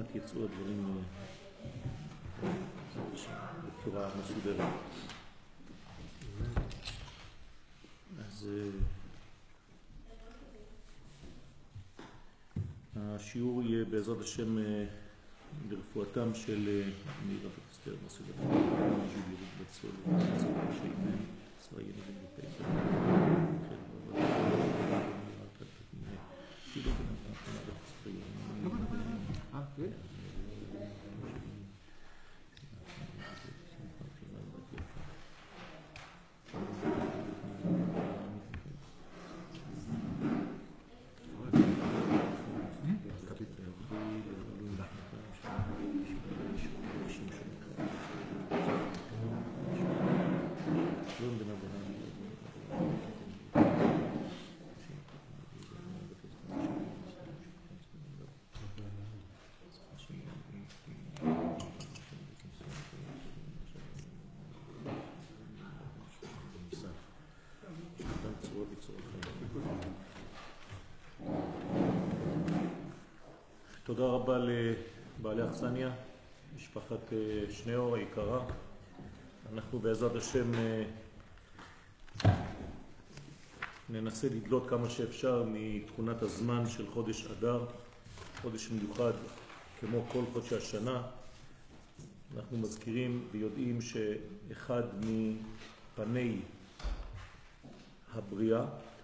מעט יצאו הדברים בצורה מסודרת. אז השיעור יהיה בעזרת השם לרפואתם של מירה וקסטר מסודרת, ג'ולי בצול שיימן, ישראל ובפייסר. תודה רבה לבעלי אכסניה, משפחת שניאור היקרה. אנחנו בעזרת השם ננסה לדלות כמה שאפשר מתכונת הזמן של חודש אדר, חודש מיוחד כמו כל חודשי השנה. אנחנו מזכירים ויודעים שאחד מפני הבריאה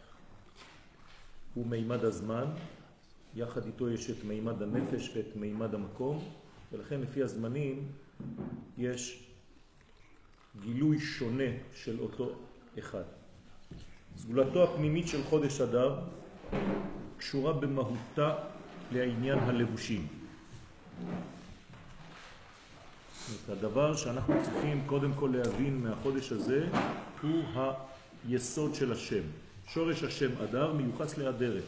הוא מימד הזמן, יחד איתו יש את מימד הנפש ואת מימד המקום, ולכן לפי הזמנים יש גילוי שונה של אותו אחד. סגולתו הפנימית של חודש אדר קשורה במהותה לעניין הלבושים. הדבר שאנחנו צריכים קודם כל להבין מהחודש הזה הוא היסוד של השם. שורש השם אדר מיוחס לאדרת.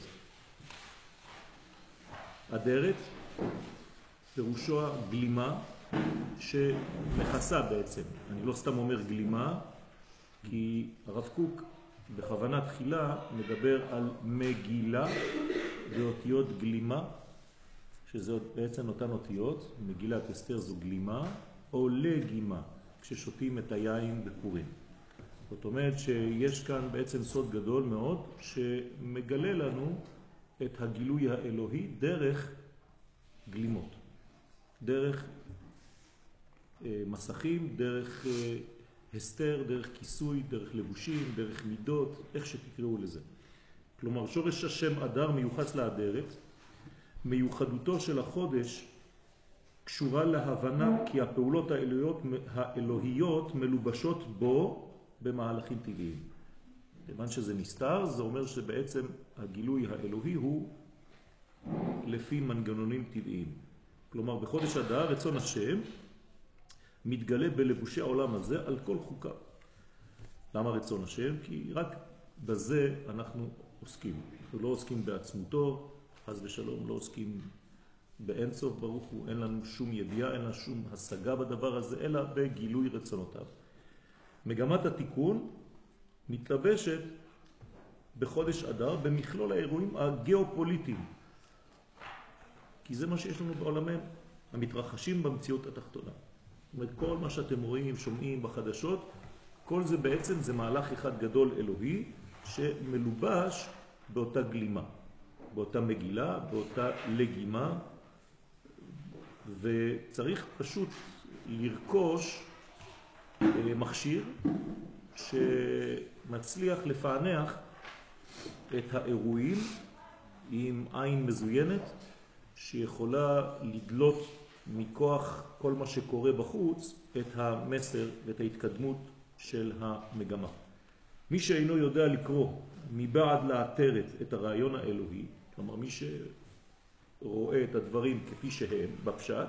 אדרת פירושו גלימה שמכסה בעצם. אני לא סתם אומר גלימה, כי הרב קוק בכוונה תחילה מדבר על מגילה ואותיות גלימה, שזה בעצם אותן אותיות. מגילת אסתר זו גלימה או לגימה, כששותים את היין בפורים. זאת אומרת שיש כאן בעצם סוד גדול מאוד שמגלה לנו את הגילוי האלוהי דרך גלימות, דרך מסכים, דרך הסתר, דרך כיסוי, דרך לבושים, דרך מידות, איך שתקראו לזה. כלומר, שורש השם אדר מיוחס לאדרת. מיוחדותו של החודש קשורה להבנה כי הפעולות האלוהיות מלובשות בו במהלכים טבעיים. כיוון שזה נסתר, זה אומר שבעצם הגילוי האלוהי הוא לפי מנגנונים טבעיים. כלומר, בחודש אדר רצון השם מתגלה בלבושי העולם הזה על כל חוקיו. למה רצון השם? כי רק בזה אנחנו עוסקים. אנחנו לא עוסקים בעצמותו, חס ושלום, לא עוסקים באין סוף ברוך הוא, אין לנו שום ידיעה, אין לנו שום השגה בדבר הזה, אלא בגילוי רצונותיו. מגמת התיקון מתלבשת בחודש אדר במכלול האירועים הגיאופוליטיים, כי זה מה שיש לנו בעולמנו, המתרחשים במציאות התחתונה. זאת אומרת, כל מה שאתם רואים, שומעים בחדשות, כל זה בעצם זה מהלך אחד גדול אלוהי שמלובש באותה גלימה, באותה מגילה, באותה לגימה, וצריך פשוט לרכוש מכשיר שמצליח לפענח את האירועים עם עין מזוינת שיכולה לדלות מכוח כל מה שקורה בחוץ את המסר ואת ההתקדמות של המגמה. מי שאינו יודע לקרוא מבעד לאתרת את הרעיון האלוהי, כלומר מי שרואה את הדברים כפי שהם בפשט,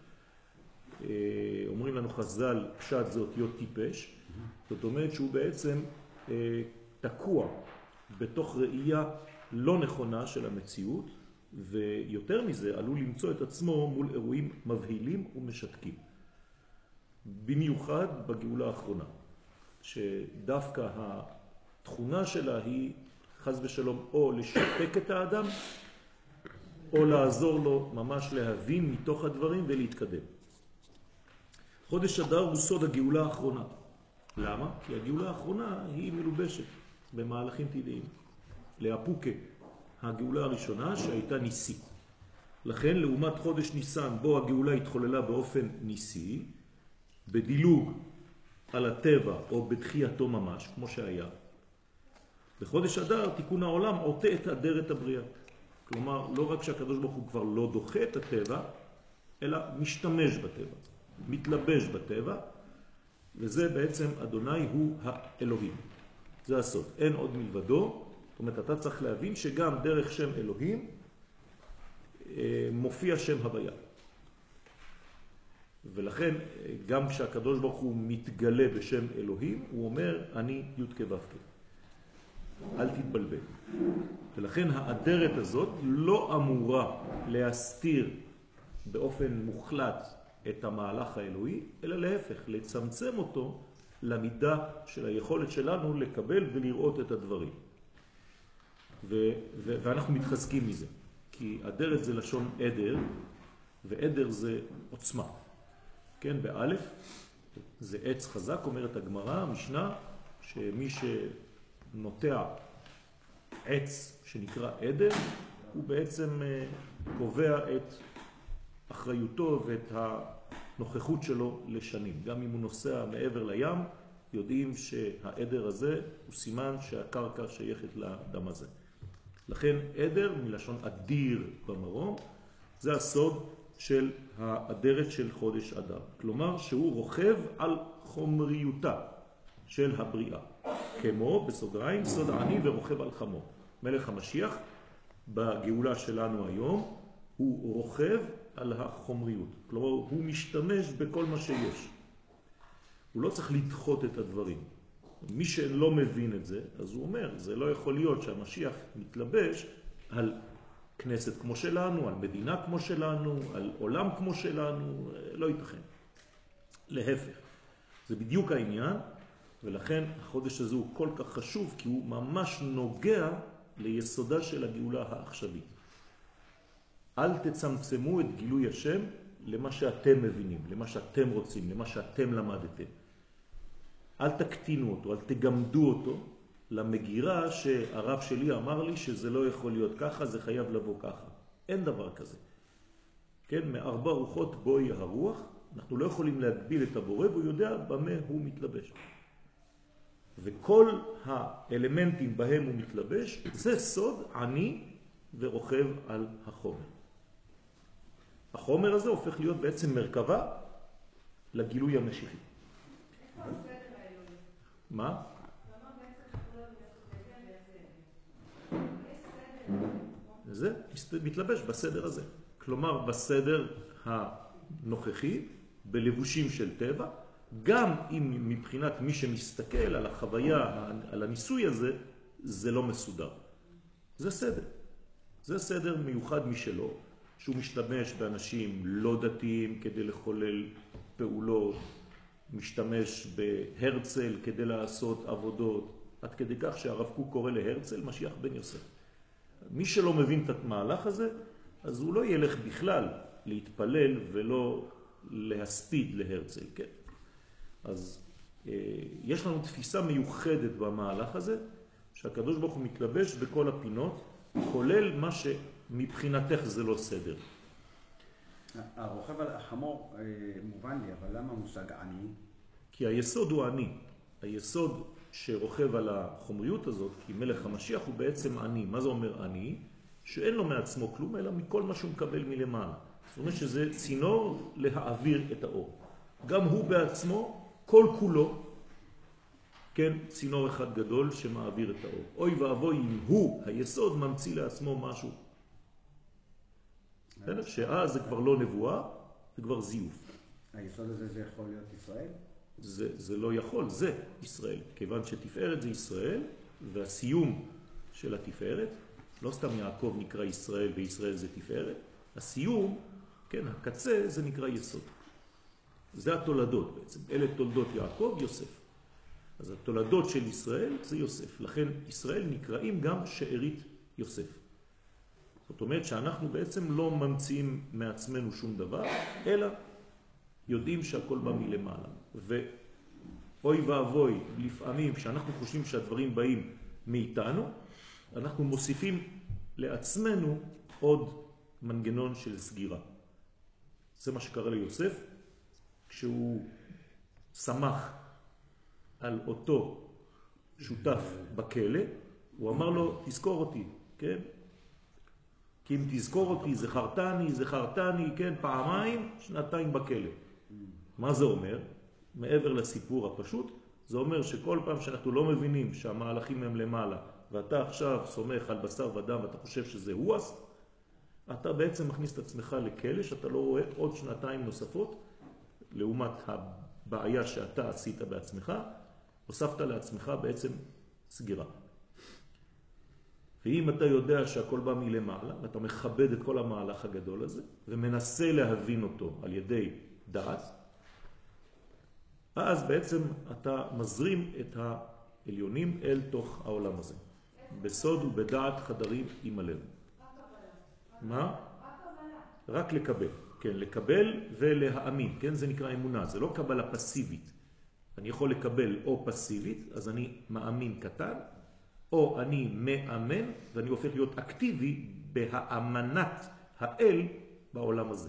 אומרים לנו חז"ל, פשט זה אותיות טיפש, זאת אומרת שהוא בעצם תקוע בתוך ראייה לא נכונה של המציאות, ויותר מזה עלול למצוא את עצמו מול אירועים מבהילים ומשתקים. במיוחד בגאולה האחרונה, שדווקא התכונה שלה היא חס ושלום או לשתק את האדם, או לעזור לו ממש להבין מתוך הדברים ולהתקדם. חודש אדר הוא סוד הגאולה האחרונה. למה? כי הגאולה האחרונה היא מלובשת במהלכים טבעיים. להפוקה, הגאולה הראשונה שהייתה ניסית. לכן לעומת חודש ניסן בו הגאולה התחוללה באופן ניסי, בדילוג על הטבע או בתחייתו ממש, כמו שהיה, בחודש אדר תיקון העולם עוטה את אדרת הבריאה. כלומר, לא רק שהקדוש ברוך הוא כבר לא דוחה את הטבע, אלא משתמש בטבע, מתלבש בטבע, וזה בעצם אדוני הוא האלוהים. זה הסוד, אין עוד מלבדו. זאת אומרת, אתה צריך להבין שגם דרך שם אלוהים מופיע שם הוויה. ולכן גם כשהקדוש ברוך הוא מתגלה בשם אלוהים, הוא אומר אני י' כו' כ'. אל תתבלבל. ולכן האדרת הזאת לא אמורה להסתיר באופן מוחלט את המהלך האלוהי, אלא להפך, לצמצם אותו למידה של היכולת שלנו לקבל ולראות את הדברים. ואנחנו מתחזקים מזה, כי אדרת זה לשון עדר, ועדר זה עוצמה. כן, באלף זה עץ חזק, אומרת הגמרא, המשנה, שמי שנוטע עץ שנקרא עדר, הוא בעצם קובע את אחריותו ואת הנוכחות שלו לשנים. גם אם הוא נוסע מעבר לים, יודעים שהעדר הזה הוא סימן שהקרקע שייכת לאדם הזה. לכן עדר, מלשון אדיר במרום, זה הסוד של האדרת של חודש אדר. כלומר שהוא רוכב על חומריותה של הבריאה. כמו, בסוגריים, סוד העני ורוכב על חמו. מלך המשיח בגאולה שלנו היום הוא רוכב על החומריות. כלומר הוא משתמש בכל מה שיש. הוא לא צריך לדחות את הדברים. מי שלא מבין את זה, אז הוא אומר, זה לא יכול להיות שהמשיח מתלבש על כנסת כמו שלנו, על מדינה כמו שלנו, על עולם כמו שלנו, לא ייתכן. להפך. זה בדיוק העניין, ולכן החודש הזה הוא כל כך חשוב, כי הוא ממש נוגע ליסודה של הגאולה העכשווית. אל תצמצמו את גילוי השם למה שאתם מבינים, למה שאתם רוצים, למה שאתם למדתם. אל תקטינו אותו, אל תגמדו אותו למגירה שהרב שלי אמר לי שזה לא יכול להיות ככה, זה חייב לבוא ככה. אין דבר כזה. כן, מארבע רוחות בואי הרוח, אנחנו לא יכולים להגביל את הבורא, והוא יודע במה הוא מתלבש. וכל האלמנטים בהם הוא מתלבש, זה סוד עני ורוכב על החומר. החומר הזה הופך להיות בעצם מרכבה לגילוי המשיחי. מה? זה מתלבש בסדר הזה. כלומר, בסדר הנוכחי, בלבושים של טבע, גם אם מבחינת מי שמסתכל על החוויה, על הניסוי הזה, זה לא מסודר. זה סדר. זה סדר מיוחד משלו, שהוא משתמש באנשים לא דתיים כדי לחולל פעולות, משתמש בהרצל כדי לעשות עבודות, עד כדי כך שהרב קוק קורא להרצל משיח בן יוסף. מי שלא מבין את המהלך הזה, אז הוא לא ילך בכלל להתפלל ולא להספיד להרצל, כן? אז יש לנו תפיסה מיוחדת במהלך הזה, שהקדוש ברוך הוא מתלבש בכל הפינות, כולל מה שמבחינתך זה לא סדר. הרוכב על החמור מובן לי, אבל למה מושג עני? כי היסוד הוא עני. היסוד שרוכב על החומריות הזאת, כי מלך המשיח הוא בעצם עני. מה זה אומר עני? שאין לו מעצמו כלום, אלא מכל מה שהוא מקבל מלמעלה. זאת אומרת שזה צינור להעביר את האור. גם הוא בעצמו, כל כולו, כן, צינור אחד גדול שמעביר את האור. אוי ואבוי אם הוא, היסוד, ממציא לעצמו משהו. שאז זה כבר לא נבואה, זה כבר זיוף. היסוד הזה זה יכול להיות ישראל? זה לא יכול, זה ישראל. כיוון שתפארת זה ישראל, והסיום של התפארת, לא סתם יעקב נקרא ישראל וישראל זה תפארת, הסיום, כן, הקצה זה נקרא יסוד. זה התולדות בעצם. אלה תולדות יעקב, יוסף. אז התולדות של ישראל זה יוסף. לכן ישראל נקראים גם שארית יוסף. זאת אומרת שאנחנו בעצם לא ממציאים מעצמנו שום דבר, אלא יודעים שהכל בא מלמעלה. ואוי ואבוי, לפעמים כשאנחנו חושבים שהדברים באים מאיתנו, אנחנו מוסיפים לעצמנו עוד מנגנון של סגירה. זה מה שקרה ליוסף, כשהוא שמח על אותו שותף בכלא, הוא אמר לו, תזכור אותי, כן? כי אם תזכור אותי, זכרתני, כן? פעמיים, 2 בכלא. מה זה אומר? מעבר לסיפור הפשוט, זה אומר שכל פעם שאנחנו לא מבינים שהמהלכים הם למעלה, ואתה עכשיו סומך על בשר ודם ואתה חושב שזה הוא, אתה בעצם מכניס את עצמך לכלא, שאתה לא רואה עוד 2 נוספות, לעומת הבעיה שאתה עשית בעצמך, הוספת לעצמך בעצם סגירה. ואם אתה יודע שהכל בא מלמעלה, ואתה מכבד את כל המהלך הגדול הזה, ומנסה להבין אותו על ידי דעת, אז בעצם אתה מזרים את העליונים אל תוך העולם הזה. בסוד ובדעת חדרים עם הלב. מה? רק לקבל. כן, לקבל ולהאמין. כן, זה נקרא אמונה. זה לא קבלה פסיבית. אני יכול לקבל או פסיבית, אז אני מאמין קטן, או אני מאמן, ואני הופך להיות אקטיבי בהאמנת האל בעולם הזה.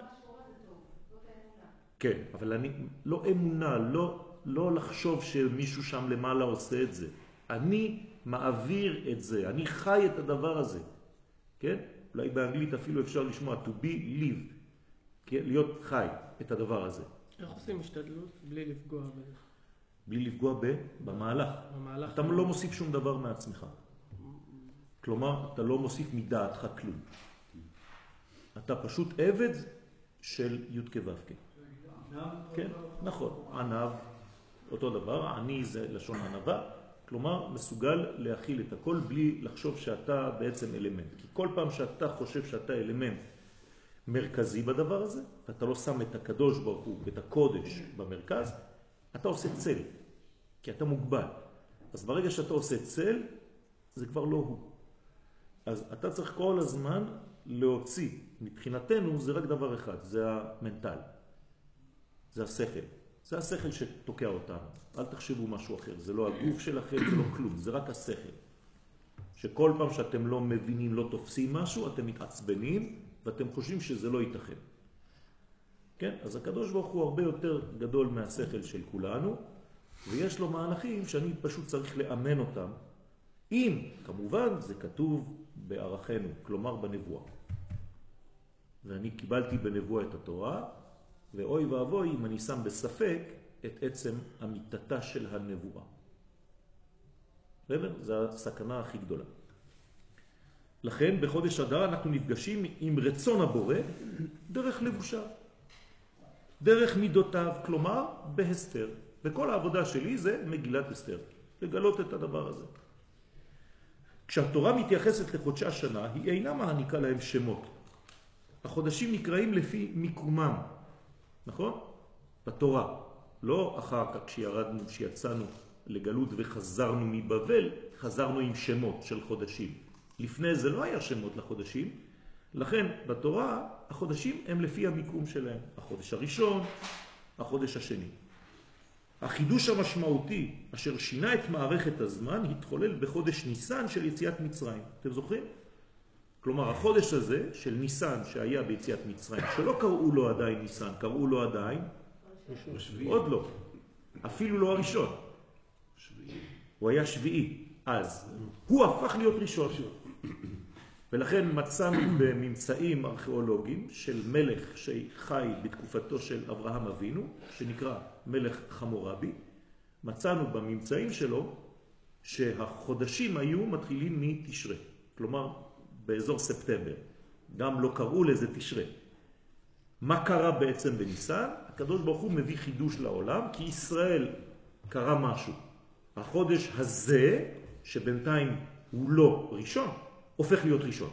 כן, אבל אני, לא אמונה, לא לחשוב שמישהו שם למעלה עושה את זה. אני מעביר את זה, אני חי את הדבר הזה. כן? אולי באנגלית אפילו אפשר לשמוע to be live, כן? להיות חי את הדבר הזה. איך עושים השתדלות בלי לפגוע בזה? בלי לפגוע במהלך. אתה לא מוסיף שום דבר מעצמך. כלומר, אתה לא מוסיף מדעתך כלום. אתה פשוט עבד של י' כו' כ'. כן, נכון. ענב, אותו דבר. עני זה לשון ענבה. כלומר, מסוגל להכיל את הכל בלי לחשוב שאתה בעצם אלמנט. כי כל פעם שאתה חושב שאתה אלמנט מרכזי בדבר הזה, ואתה לא שם את הקדוש ברוך הוא, את הקודש במרכז, אתה עושה צל, כי אתה מוגבל. אז ברגע שאתה עושה צל, זה כבר לא הוא. אז אתה צריך כל הזמן להוציא. מבחינתנו זה רק דבר אחד, זה המנטל. זה השכל. זה השכל שתוקע אותנו. אל תחשבו משהו אחר. זה לא הגוף שלכם, זה לא כלום. זה רק השכל. שכל פעם שאתם לא מבינים, לא תופסים משהו, אתם מתעצבנים, ואתם חושבים שזה לא ייתכן. כן? אז הקדוש ברוך הוא הרבה יותר גדול מהשכל של כולנו, ויש לו מהלכים שאני פשוט צריך לאמן אותם. אם, כמובן, זה כתוב בערכנו, כלומר בנבואה. ואני קיבלתי בנבואה את התורה, ואוי ואבוי אם אני שם בספק את עצם אמיתתה של הנבואה. זו הסכנה הכי גדולה. לכן בחודש אדר אנחנו נפגשים עם רצון הבורא דרך לבושה, דרך מידותיו, כלומר בהסתר. וכל העבודה שלי זה מגילת הסתר, לגלות את הדבר הזה. כשהתורה מתייחסת לחודשי השנה, היא אינה מעניקה להם שמות. החודשים נקראים לפי מיקומם, נכון? בתורה. לא אחר כך כשירדנו, כשיצאנו לגלות וחזרנו מבבל, חזרנו עם שמות של חודשים. לפני זה לא היה שמות לחודשים, לכן בתורה החודשים הם לפי המיקום שלהם. החודש הראשון, החודש השני. החידוש המשמעותי אשר שינה את מערכת הזמן התחולל בחודש ניסן של יציאת מצרים. אתם זוכרים? כלומר החודש הזה של ניסן שהיה ביציאת מצרים, שלא קראו לו עדיין ניסן, קראו לו עדיין עוד לא, אפילו לא הראשון. הוא היה שביעי אז. הוא הפך להיות ראשון. ולכן מצאנו בממצאים ארכיאולוגיים של מלך שחי בתקופתו של אברהם אבינו, שנקרא מלך חמורבי. מצאנו בממצאים שלו שהחודשים היו מתחילים מתשרה. כלומר, באזור ספטמבר. גם לא קראו לזה תשרה. מה קרה בעצם בניסן? הקדוש ברוך הוא מביא חידוש לעולם, כי ישראל קרה משהו. החודש הזה, שבינתיים הוא לא ראשון, הופך להיות ראשון.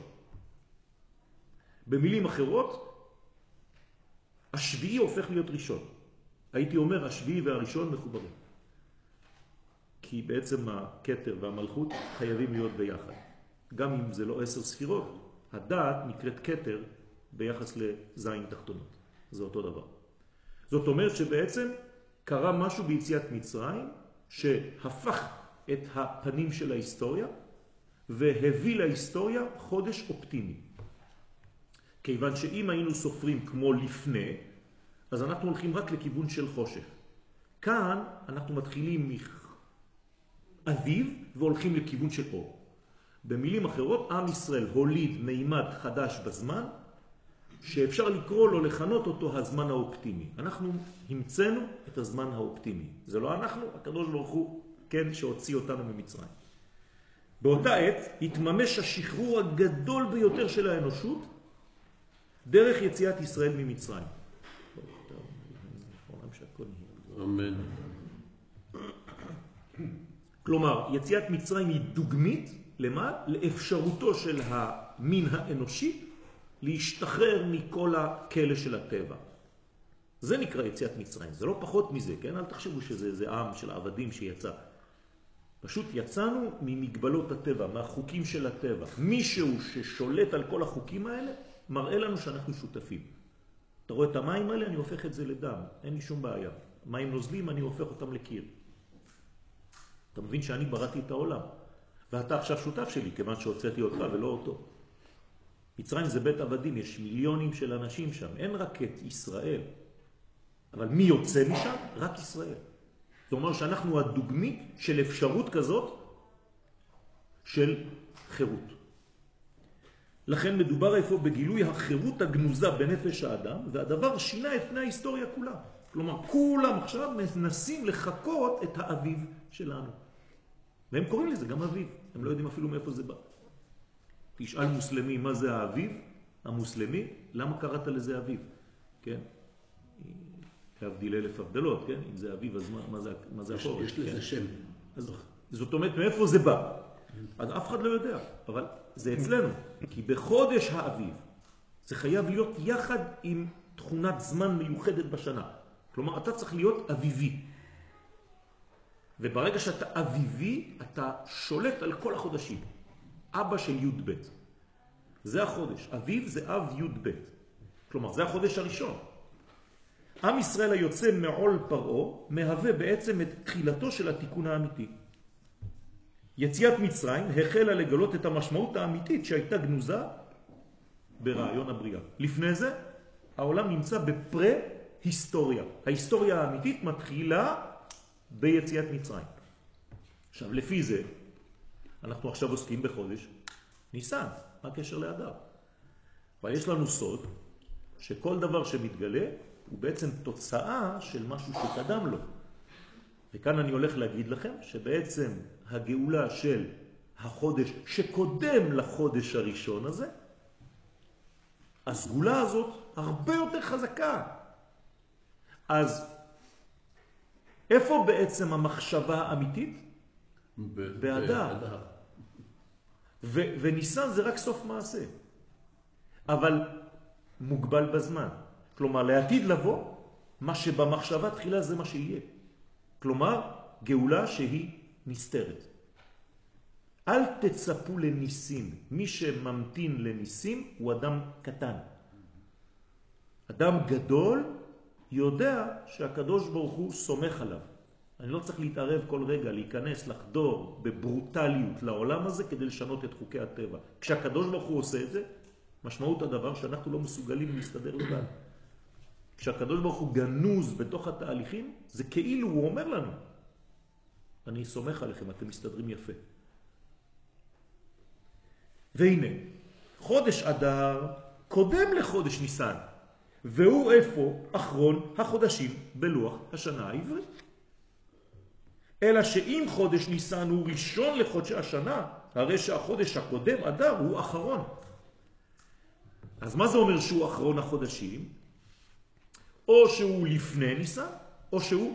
במילים אחרות, השביעי הופך להיות ראשון. הייתי אומר, השביעי והראשון מחוברים. כי בעצם הכתר והמלכות חייבים להיות ביחד. גם אם זה לא 10 ספירות, הדעת נקראת כתר ביחס לזין תחתונות. זה אותו דבר. זאת אומרת שבעצם קרה משהו ביציאת מצרים שהפך את הפנים של ההיסטוריה והביא להיסטוריה חודש אופטימי. כיוון שאם היינו סופרים כמו לפני, אז אנחנו הולכים רק לכיוון של חושך. כאן אנחנו מתחילים מאביב והולכים לכיוון של אור. במילים אחרות, עם ישראל הוליד מימד חדש בזמן, שאפשר לקרוא לו, לכנות אותו הזמן האופטימי. אנחנו המצאנו את הזמן האופטימי. זה לא אנחנו, הקדוש ברוך הוא, כן, שהוציא אותנו ממצרים. באותה עת התממש השחרור הגדול ביותר של האנושות, דרך יציאת ישראל ממצרים. אמן. כלומר, יציאת מצרים היא דוגמית, למה? לאפשרותו של המין האנושי להשתחרר מכל הכלא של הטבע. זה נקרא יציאת מצרים, זה לא פחות מזה, כן? אל תחשבו שזה עם של עבדים שיצא. פשוט יצאנו ממגבלות הטבע, מהחוקים של הטבע. מישהו ששולט על כל החוקים האלה, מראה לנו שאנחנו שותפים. אתה רואה את המים האלה, אני הופך את זה לדם, אין לי שום בעיה. מים נוזלים, אני הופך אותם לקיר. אתה מבין שאני בראתי את העולם, ואתה עכשיו שותף שלי, כיוון שהוצאתי אותך ולא אותו. מצרים זה בית עבדים, יש מיליונים של אנשים שם, אין רק את ישראל. אבל מי יוצא משם? רק ישראל. זאת אומרת שאנחנו הדוגמית של אפשרות כזאת של חירות. לכן מדובר איפה בגילוי החירות הגנוזה בנפש האדם, והדבר שינה את פני ההיסטוריה כולה. כלומר, כולם עכשיו מנסים לחקות את האביב שלנו. והם קוראים לזה גם אביב, הם לא יודעים אפילו מאיפה זה בא. תשאל מוסלמי מה זה האביב המוסלמי, למה קראת לזה אביב? כן? להבדיל אלף הבדלות, כן? אם זה אביב, אז מה זה החורש? יש לזה שם. זאת אומרת, מאיפה זה בא? אז אף אחד לא יודע, אבל זה אצלנו. כי בחודש האביב זה חייב להיות יחד עם תכונת זמן מיוחדת בשנה. כלומר, אתה צריך להיות אביבי. וברגע שאתה אביבי, אתה שולט על כל החודשים. אבא של י' ב'. זה החודש. אביב זה אב י' ב'. כלומר, זה החודש הראשון. עם ישראל היוצא מעול פרעה מהווה בעצם את תחילתו של התיקון האמיתי. יציאת מצרים החלה לגלות את המשמעות האמיתית שהייתה גנוזה ברעיון הבריאה. לפני זה, העולם נמצא בפרה-היסטוריה. ההיסטוריה האמיתית מתחילה ביציאת מצרים. עכשיו, לפי זה, אנחנו עכשיו עוסקים בחודש ניסן. מה הקשר לאדר? אבל יש לנו סוד שכל דבר שמתגלה הוא בעצם תוצאה של משהו שקדם לו. וכאן אני הולך להגיד לכם שבעצם הגאולה של החודש שקודם לחודש הראשון הזה, הסגולה הזאת הרבה יותר חזקה. אז איפה בעצם המחשבה האמיתית? באדר. וניסן זה רק סוף מעשה. אבל מוגבל בזמן. כלומר, לעתיד לבוא, מה שבמחשבה תחילה זה מה שיהיה. כלומר, גאולה שהיא נסתרת. אל תצפו לניסים. מי שממתין לניסים הוא אדם קטן. אדם גדול יודע שהקדוש ברוך הוא סומך עליו. אני לא צריך להתערב כל רגע, להיכנס, לחדור בברוטליות לעולם הזה כדי לשנות את חוקי הטבע. כשהקדוש ברוך הוא עושה את זה, משמעות הדבר שאנחנו לא מסוגלים להסתדר לבד. כשהקדוש ברוך הוא גנוז בתוך התהליכים, זה כאילו הוא אומר לנו, אני סומך עליכם, אתם מסתדרים יפה. והנה, חודש אדר קודם לחודש ניסן, והוא איפה אחרון החודשים בלוח השנה העברית. אלא שאם חודש ניסן הוא ראשון לחודשי השנה, הרי שהחודש הקודם אדר הוא אחרון. אז מה זה אומר שהוא אחרון החודשים? או שהוא לפני ניסן, או שהוא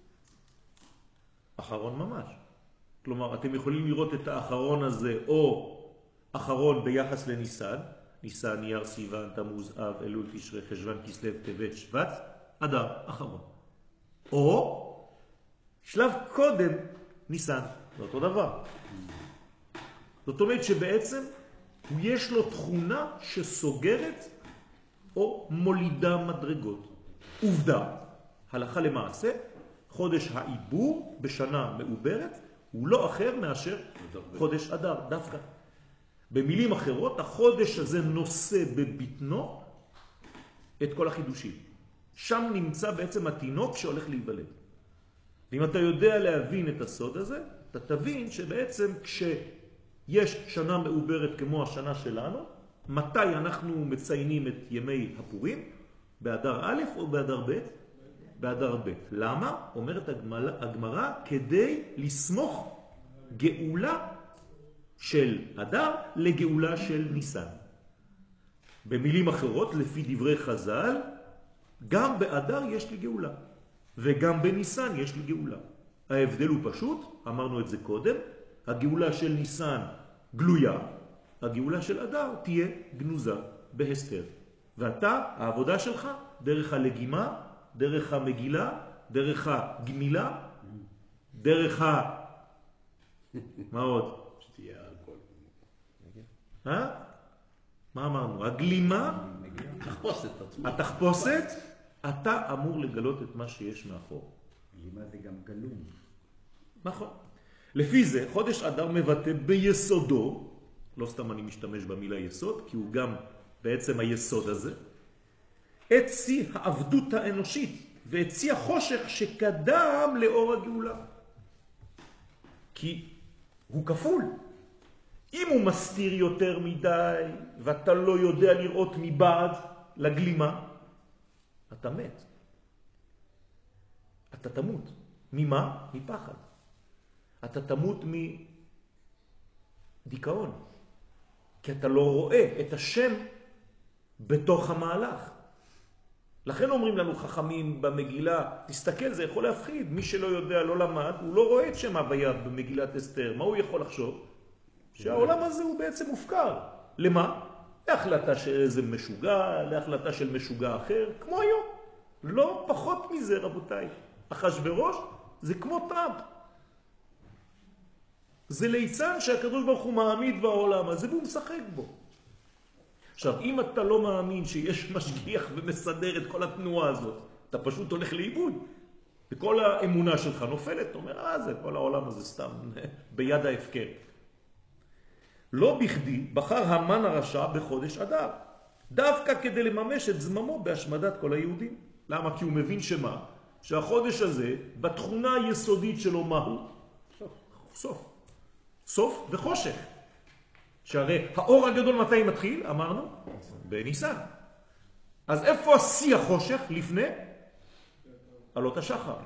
אחרון ממש. כלומר, אתם יכולים לראות את האחרון הזה, או אחרון ביחס לניסן, ניסן, אייר, סיוון, תמוז, אב, אלול, תשרי, חשוון, כסלו, טבת, שבט, אדר, אחרון. או שלב קודם ניסן, זה אותו דבר. זאת אומרת שבעצם יש לו תכונה שסוגרת או מולידה מדרגות. עובדה, הלכה למעשה, חודש העיבור בשנה מעוברת הוא לא אחר מאשר חודש אדר, דווקא. במילים אחרות, החודש הזה נושא בבטנו את כל החידושים. שם נמצא בעצם התינוק שהולך להיוולד. ואם אתה יודע להבין את הסוד הזה, אתה תבין שבעצם כשיש שנה מעוברת כמו השנה שלנו, מתי אנחנו מציינים את ימי הפורים? באדר א' או באדר ב'? באדר ב'. למה? אומרת הגמרא, כדי לסמוך גאולה של אדר לגאולה של ניסן. במילים אחרות, לפי דברי חז"ל, גם באדר יש לי גאולה, וגם בניסן יש לי גאולה. ההבדל הוא פשוט, אמרנו את זה קודם, הגאולה של ניסן גלויה, הגאולה של אדר תהיה גנוזה בהסתר. ואתה, העבודה שלך, דרך הלגימה, דרך המגילה, דרך הגמילה, דרך מה עוד? שתהיה הכל. מה אמרנו? הגלימה, התחפושת, אתה אמור לגלות את מה שיש מאחור. גלימה זה גם גלום. נכון. לפי זה, חודש אדר מבטא ביסודו, לא סתם אני משתמש במילה יסוד, כי הוא גם בעצם היסוד הזה, את שיא העבדות האנושית ואת שיא החושך שקדם לאור הגאולה. כי הוא כפול. אם הוא מסתיר יותר מדי ואתה לא יודע לראות מבעד לגלימה, אתה מת. אתה תמות. ממה? מפחד. אתה תמות מדיכאון. כי אתה לא רואה את השם בתוך המהלך. לכן אומרים לנו חכמים במגילה, תסתכל, זה יכול להפחיד. מי שלא יודע, לא למד, הוא לא רואה את שם הוויה במגילת אסתר. מה הוא יכול לחשוב? שהעולם הזה הוא בעצם מופקר. למה? להחלטה של איזה משוגע, להחלטה של משוגע אחר, כמו היום. לא פחות מזה, רבותיי. אחשוורוש זה כמו טראמפ. זה ליצן שהקדוש ברוך הוא מעמיד בעולם הזה והוא משחק בו. עכשיו, אם אתה לא מאמין שיש משגיח ומסדר את כל התנועה הזאת, אתה פשוט הולך לאיבוד. וכל האמונה שלך נופלת, אתה אומר, זה כל העולם הזה סתם ביד ההפקר. לא בכדי בחר המן הרשע בחודש אדר, דווקא כדי לממש את זממו בהשמדת כל היהודים. למה? כי הוא מבין שמה? שהחודש הזה, בתכונה היסודית שלו, מהו? סוף. סוף וחושך. שהרי האור הגדול מתי מתחיל? אמרנו? בניסן. אז איפה השיא החושך לפני? עלות השחר.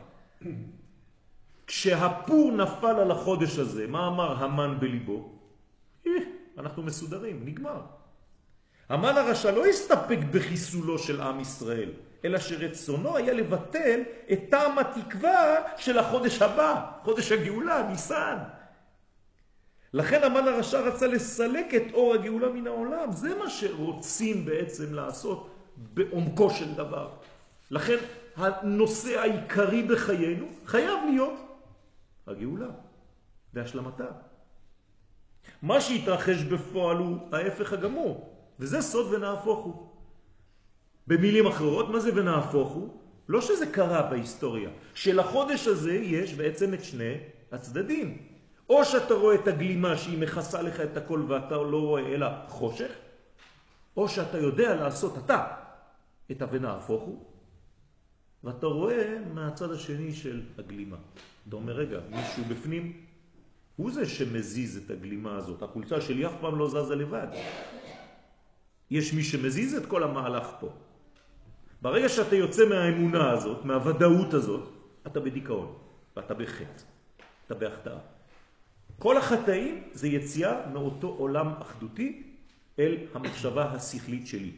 כשהפור נפל על החודש הזה, מה אמר המן בליבו? אנחנו מסודרים, נגמר. המן הרשע לא הסתפק בחיסולו של עם ישראל, אלא שרצונו היה לבטל את טעם התקווה של החודש הבא, חודש הגאולה, ניסן. לכן המן הרשע רצה לסלק את אור הגאולה מן העולם. זה מה שרוצים בעצם לעשות בעומקו של דבר. לכן הנושא העיקרי בחיינו חייב להיות הגאולה והשלמתה. מה שהתרחש בפועל הוא ההפך הגמור, וזה סוד ונהפוך הוא. במילים אחרות, מה זה ונהפוך הוא? לא שזה קרה בהיסטוריה, שלחודש הזה יש בעצם את שני הצדדים. או שאתה רואה את הגלימה שהיא מכסה לך את הכל ואתה לא רואה אלא חושך, או שאתה יודע לעשות אתה את הונהפוך הוא, ואתה רואה מהצד השני של הגלימה. אתה אומר, רגע, מישהו בפנים, הוא זה שמזיז את הגלימה הזאת. החולצה שלי אף פעם לא זזה לבד. יש מי שמזיז את כל המהלך פה. ברגע שאתה יוצא מהאמונה הזאת, מהוודאות הזאת, אתה בדיכאון, ואתה בחטא, אתה בהחטאה. כל החטאים זה יציאה מאותו עולם אחדותי אל המחשבה השכלית שלי.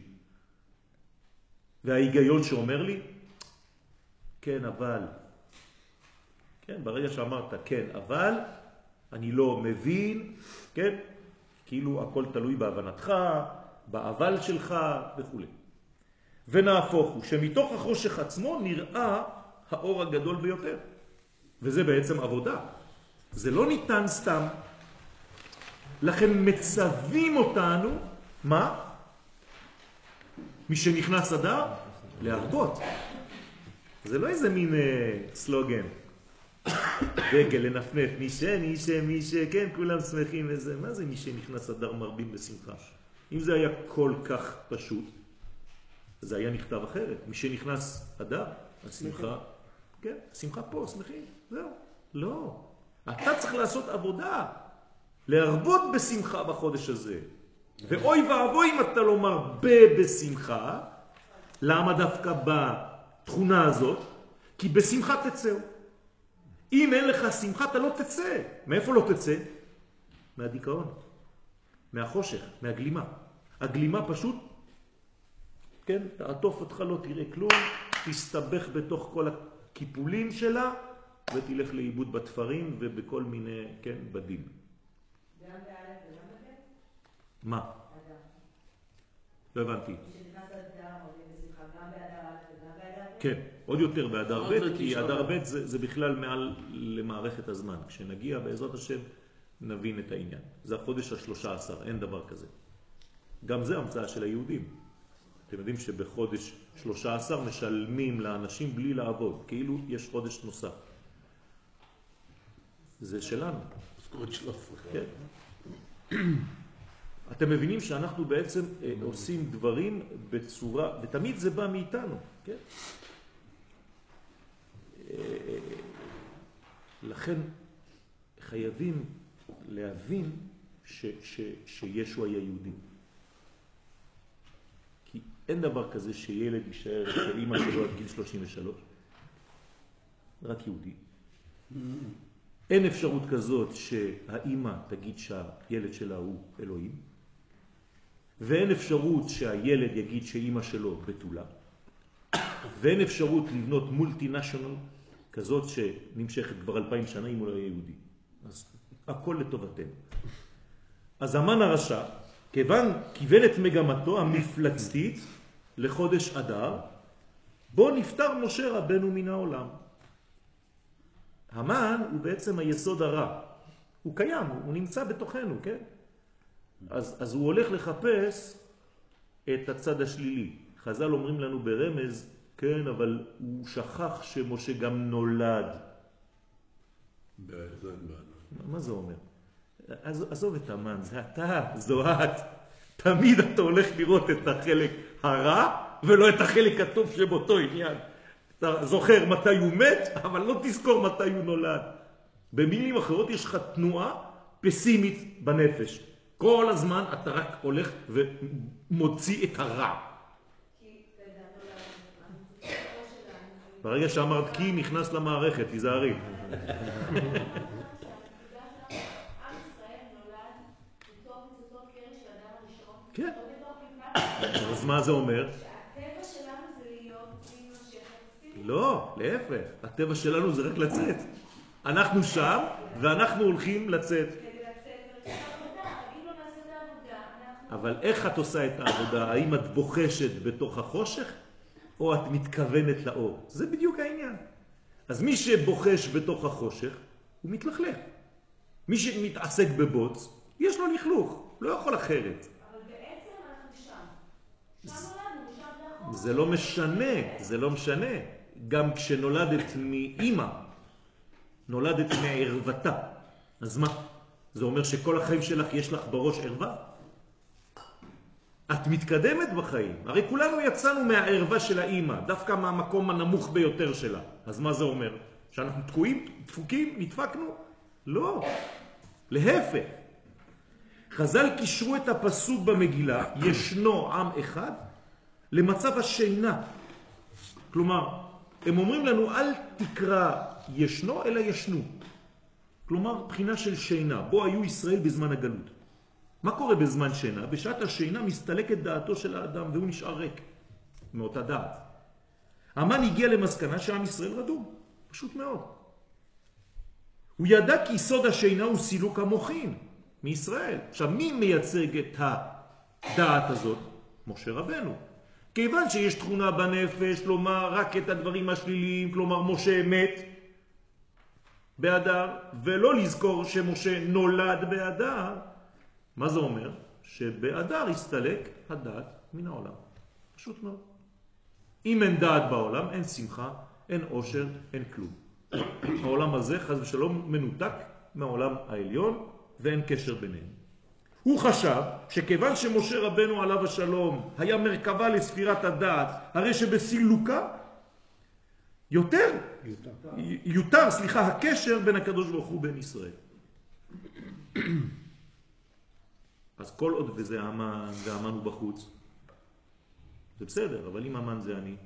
וההיגיון שאומר לי, כן, אבל, כן, ברגע שאמרת כן, אבל, אני לא מבין, כן, כאילו הכל תלוי בהבנתך, באבל שלך וכו'. ונהפוך הוא, שמתוך החושך עצמו נראה האור הגדול ביותר. וזה בעצם עבודה. זה לא ניתן סתם. לכן מצווים אותנו, מה? מי שנכנס אדר, להרבות. זה לא איזה מין סלוגן. דגל, לנפנף, מי ש, כן, כולם שמחים וזה. מה זה מי שנכנס אדר מרבים בשמחה? אם זה היה כל כך פשוט, זה היה נכתב אחרת. מי שנכנס אדר, השמחה, כן, השמחה פה, שמחים, זהו. לא. אתה צריך לעשות עבודה, להרבות בשמחה בחודש הזה. ואוי ואבוי אם אתה לא מרבה בשמחה. למה דווקא בתכונה הזאת? כי בשמחה תצאו. אם אין לך שמחה אתה לא תצא. מאיפה לא תצא? מהדיכאון, מהחושך, מהגלימה. הגלימה פשוט, כן, תעטוף אותך, לא תראה כלום, תסתבך בתוך כל הכיפולים שלה ותלך לאיבוד בתפרים ובכל מיני, כן, בדים. גם באלף וגם בבית? מה? אדם. לא הבנתי. כשנכנס אדם, בשמחה, גם באדר א' וגם באדר ב'? כן, עוד יותר באדר ב', כי אדר ב' זה בכלל מעל למערכת הזמן. כשנגיע בעזרת השם נבין את העניין. זה החודש ה-13, אין דבר כזה. גם זה המצאה של היהודים. אתם יודעים שבחודש 13 משלמים לאנשים בלי לעבוד, כאילו יש חודש נוסף. זה שלנו. כן. אתם מבינים שאנחנו בעצם עושים דברים בצורה, ותמיד זה בא מאיתנו, כן? לכן חייבים להבין שישו היה יהודי. כי אין דבר כזה שילד יישאר אצל אמא שלו עד גיל 33, רק יהודי. אין אפשרות כזאת שהאמא תגיד שהילד שלה הוא אלוהים, ואין אפשרות שהילד יגיד שאמא שלו בתולה, ואין אפשרות לבנות מולטינשיונל כזאת שנמשכת כבר 2000 שנה אם הוא לא יהיה יהודי. אז הכל לטובתנו. אז המן הרשע, כיוון את מגמתו המפלצתית לחודש אדר, בו נפטר משה רבנו מן העולם. המן הוא בעצם היסוד הרע. הוא קיים, הוא נמצא בתוכנו, כן? אז הוא הולך לחפש את הצד השלילי. חז"ל אומרים לנו ברמז, כן, אבל הוא שכח שמשה גם נולד. מה זה אומר? עזוב את המן, זה אתה, זו את. תמיד אתה הולך לראות את החלק הרע ולא את החלק הטוב שבאותו עניין. אתה זוכר מתי הוא מת, אבל לא תזכור מתי הוא נולד. במילים אחרות יש לך תנועה פסימית בנפש. כל הזמן אתה רק הולך ומוציא את הרע. ברגע שאמרת כי נכנס למערכת, תיזהרי. כן. אז מה זה אומר? שהטבע שלנו זה להיות להימשך. לא, להפך. הטבע שלנו זה רק לצאת. אנחנו שם ואנחנו הולכים לצאת. אבל איך את עושה את העבודה? האם את בוחשת בתוך החושך או את מתכוונת לאור? זה בדיוק העניין. אז מי שבוחש בתוך החושך הוא מתלכלך. מי שמתעסק בבוץ יש לו לכלוך, לא יכול אחרת. אבל בעצם אנחנו שם. שם נולדנו, שם לאחור. זה לא משנה, זה לא משנה. גם כשנולדת מאמא, נולדת מערוותה. אז מה? זה אומר שכל החיים שלך יש לך בראש ערווה? את מתקדמת בחיים. הרי כולנו יצאנו מהערווה של האמא, דווקא מהמקום הנמוך ביותר שלה. אז מה זה אומר? שאנחנו תקועים, דפוקים, נדפקנו? לא. להפך. חז"ל קישרו את הפסוק במגילה, ישנו עם אחד, למצב השינה. כלומר, הם אומרים לנו, אל תקרא ישנו, אלא ישנו. כלומר, בחינה של שינה. בו היו ישראל בזמן הגלות. מה קורה בזמן שינה? בשעת השינה מסתלקת דעתו של האדם, והוא נשאר ריק מאותה דעת. המן הגיע למסקנה שעם ישראל רדום. פשוט מאוד. הוא ידע כי סוד השינה הוא סילוק המוחין מישראל. עכשיו, מי מייצג את הדעת הזאת? משה רבנו. כיוון שיש תכונה בנפש, לומר רק את הדברים השליליים, כלומר משה מת באדר, ולא לזכור שמשה נולד באדר, מה זה אומר? שבאדר הסתלק הדעת מן העולם. פשוט מאוד. אם אין דעת בעולם, אין שמחה, אין עושר, אין כלום. העולם הזה חס ושלום מנותק מהעולם העליון ואין קשר ביניהם. הוא חשב שכיוון שמשה רבנו עליו השלום היה מרכבה לספירת הדעת, הרי שבסילוקה יותר הקשר בין הקדוש ברוך הוא ובין ישראל. אז כל עוד וזה המן, והמן הוא בחוץ, זה בסדר, אבל אם המן זה אני,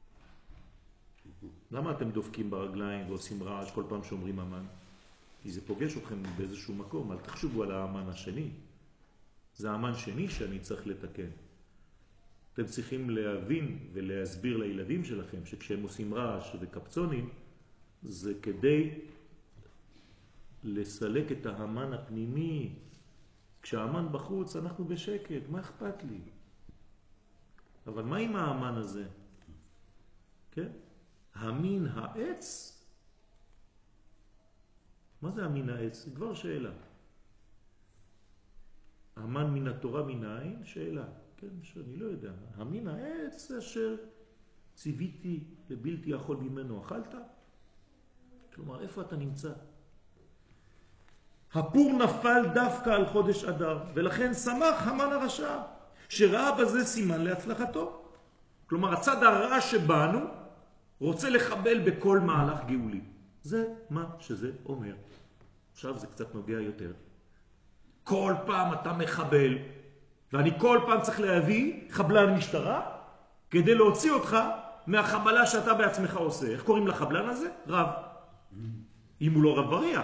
למה אתם דופקים ברגליים ועושים רעש כל פעם שאומרים המן? כי זה פוגש אתכם באיזשהו מקום, אל תחשבו על האמן השני. זה האמן שני שאני צריך לתקן. אתם צריכים להבין ולהסביר לילדים שלכם שכשהם עושים רעש וקפצונים, זה כדי לסלק את האמן הפנימי. כשהאמן בחוץ אנחנו בשקט, מה אכפת לי? אבל מה עם האמן הזה? כן? המין העץ? מה זה המין העץ? זה כבר שאלה. המן מן התורה מן העין? שאלה. כן, שאני לא יודע. המין העץ אשר ציוויתי לבלתי יכול ממנו אכלת? כלומר, איפה אתה נמצא? הפור נפל דווקא על חודש אדר, ולכן שמח המן הרשע, שראה בזה סימן להצלחתו. כלומר, הצד הרע שבנו רוצה לחבל בכל מהלך גאולי. זה מה שזה אומר. עכשיו זה קצת נוגע יותר. כל פעם אתה מחבל, ואני כל פעם צריך להביא חבלן משטרה, כדי להוציא אותך מהחבלה שאתה בעצמך עושה. איך קוראים לחבלן הזה? רב. אם הוא לא רב בריח.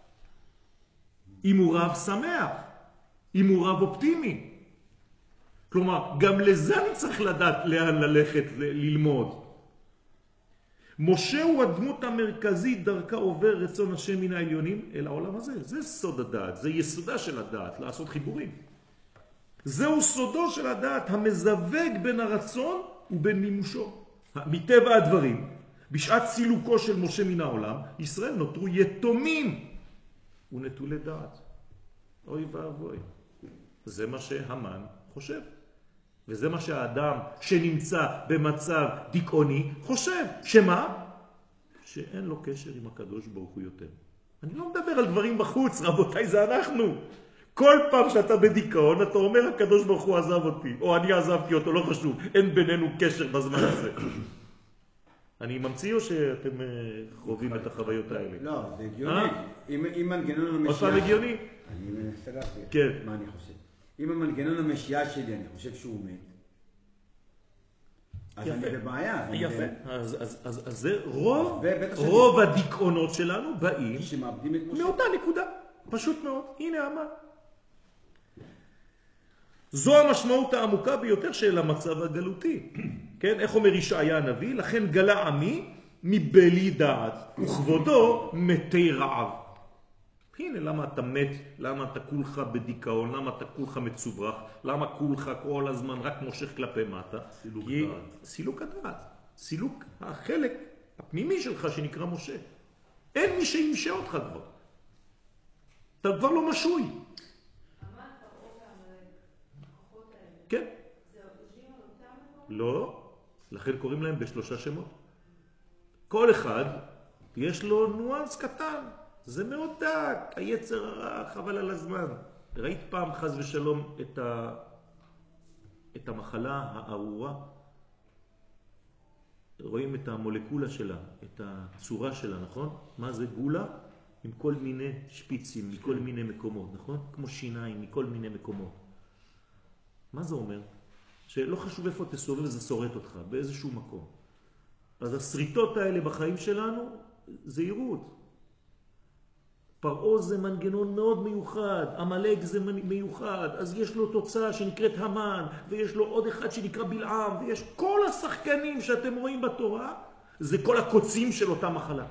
אם הוא רב שמח. אם הוא רב אופטימי. כלומר, גם לזה אני צריך לדעת לאן ללכת ללמוד. משה הוא הדמות המרכזית דרכה עובר רצון השם מן העליונים אל העולם הזה. זה סוד הדעת, זה יסודה של הדעת, לעשות חיבורים. זהו סודו של הדעת המזווג בין הרצון ובין מימושו. מטבע הדברים, בשעת סילוקו של משה מן העולם, ישראל נותרו יתומים ונטולי דעת. אוי ואבוי. זה מה שהמן חושב. וזה מה שהאדם שנמצא במצב דיכאוני חושב. שמה? שאין לו קשר עם הקדוש ברוך הוא יותר. אני לא מדבר על דברים בחוץ, רבותיי, זה אנחנו. כל פעם שאתה בדיכאון, אתה אומר הקדוש ברוך הוא עזב אותי, או אני עזבתי אותו, לא חשוב. אין בינינו קשר בזמן הזה. אני ממציא או שאתם חווים את החוויות האלה? לא, זה הגיוני. אם מנגנון המשיח... עוד פעם הגיוני? אני מנסה להסביר. כן. מה אני חושב? אם המנגנון המשיח שלי, אני חושב שהוא מת, אז אני בבעיה. יפה. אז זה רוב הדיכאונות שלנו באים שמאבדים את משה. מאותה נקודה. פשוט מאוד. הנה המן. זו המשמעות העמוקה ביותר של המצב הגלותי. כן? איך אומר ישעיה הנביא? לכן גלה עמי מבלי דעת, וכבודו מתי רעב. הנה למה אתה מת, למה אתה כולך בדיכאון, למה אתה כולך מצוברח, למה כולך כל הזמן רק מושך כלפי מטה. סילוק דעת. סילוק הדעת. סילוק החלק הפנימי שלך שנקרא משה. אין מי שימשה אותך כבר. אתה כבר לא משוי. המן פרעה ועמלק, הכוחות האלה. כן. זה יושבים על אותם מקום? לא. לכן קוראים להם בשלושה שמות. כל אחד יש לו נואנס קטן. זה מאוד דק, היצר הרע, חבל על הזמן. ראית פעם חז ושלום את המחלה הארורה? רואים את המולקולה שלה, את הצורה שלה, נכון? מה זה גולה? עם כל מיני שפיצים, מכל מיני מקומות, נכון? כמו שיניים, מכל מיני מקומות. מה זה אומר? שלא חשוב איפה תסובב, זה שורט אותך, באיזשהו מקום. אז הסריטות האלה בחיים שלנו, זה ירות. פרעה זה מנגנון מאוד מיוחד, עמלק זה מיוחד, אז יש לו תוצאה שנקראת המן, ויש לו עוד אחד שנקרא בלעם, ויש כל השחקנים שאתם רואים בתורה, זה כל הקוצים של אותה מחלה.